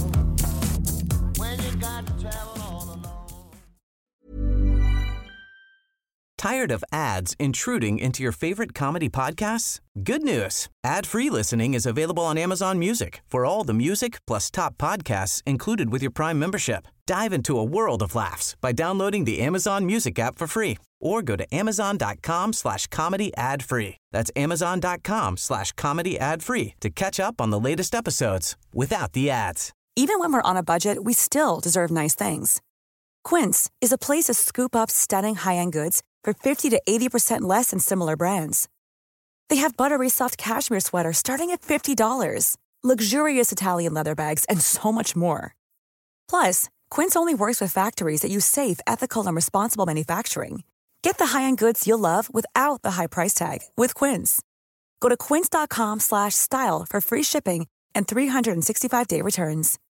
Tired of ads intruding into your favorite comedy podcasts? Good news. Ad-free listening is available on Amazon Music for all the music plus top podcasts included with your Prime membership. Dive into a world of laughs by downloading the Amazon Music app for free or go to amazon.com/comedy ad-free. That's amazon.com/comedy ad-free to catch up on the latest episodes without the ads. Even when we're on a budget, we still deserve nice things. Quince is a place to scoop up stunning high-end goods for 50 to 80% less than similar brands. They have buttery soft cashmere sweaters starting at $50, luxurious Italian leather bags, and so much more. Plus, Quince only works with factories that use safe, ethical, and responsible manufacturing. Get the high-end goods you'll love without the high price tag with Quince. Go to quince.com/style for free shipping and 365-day returns.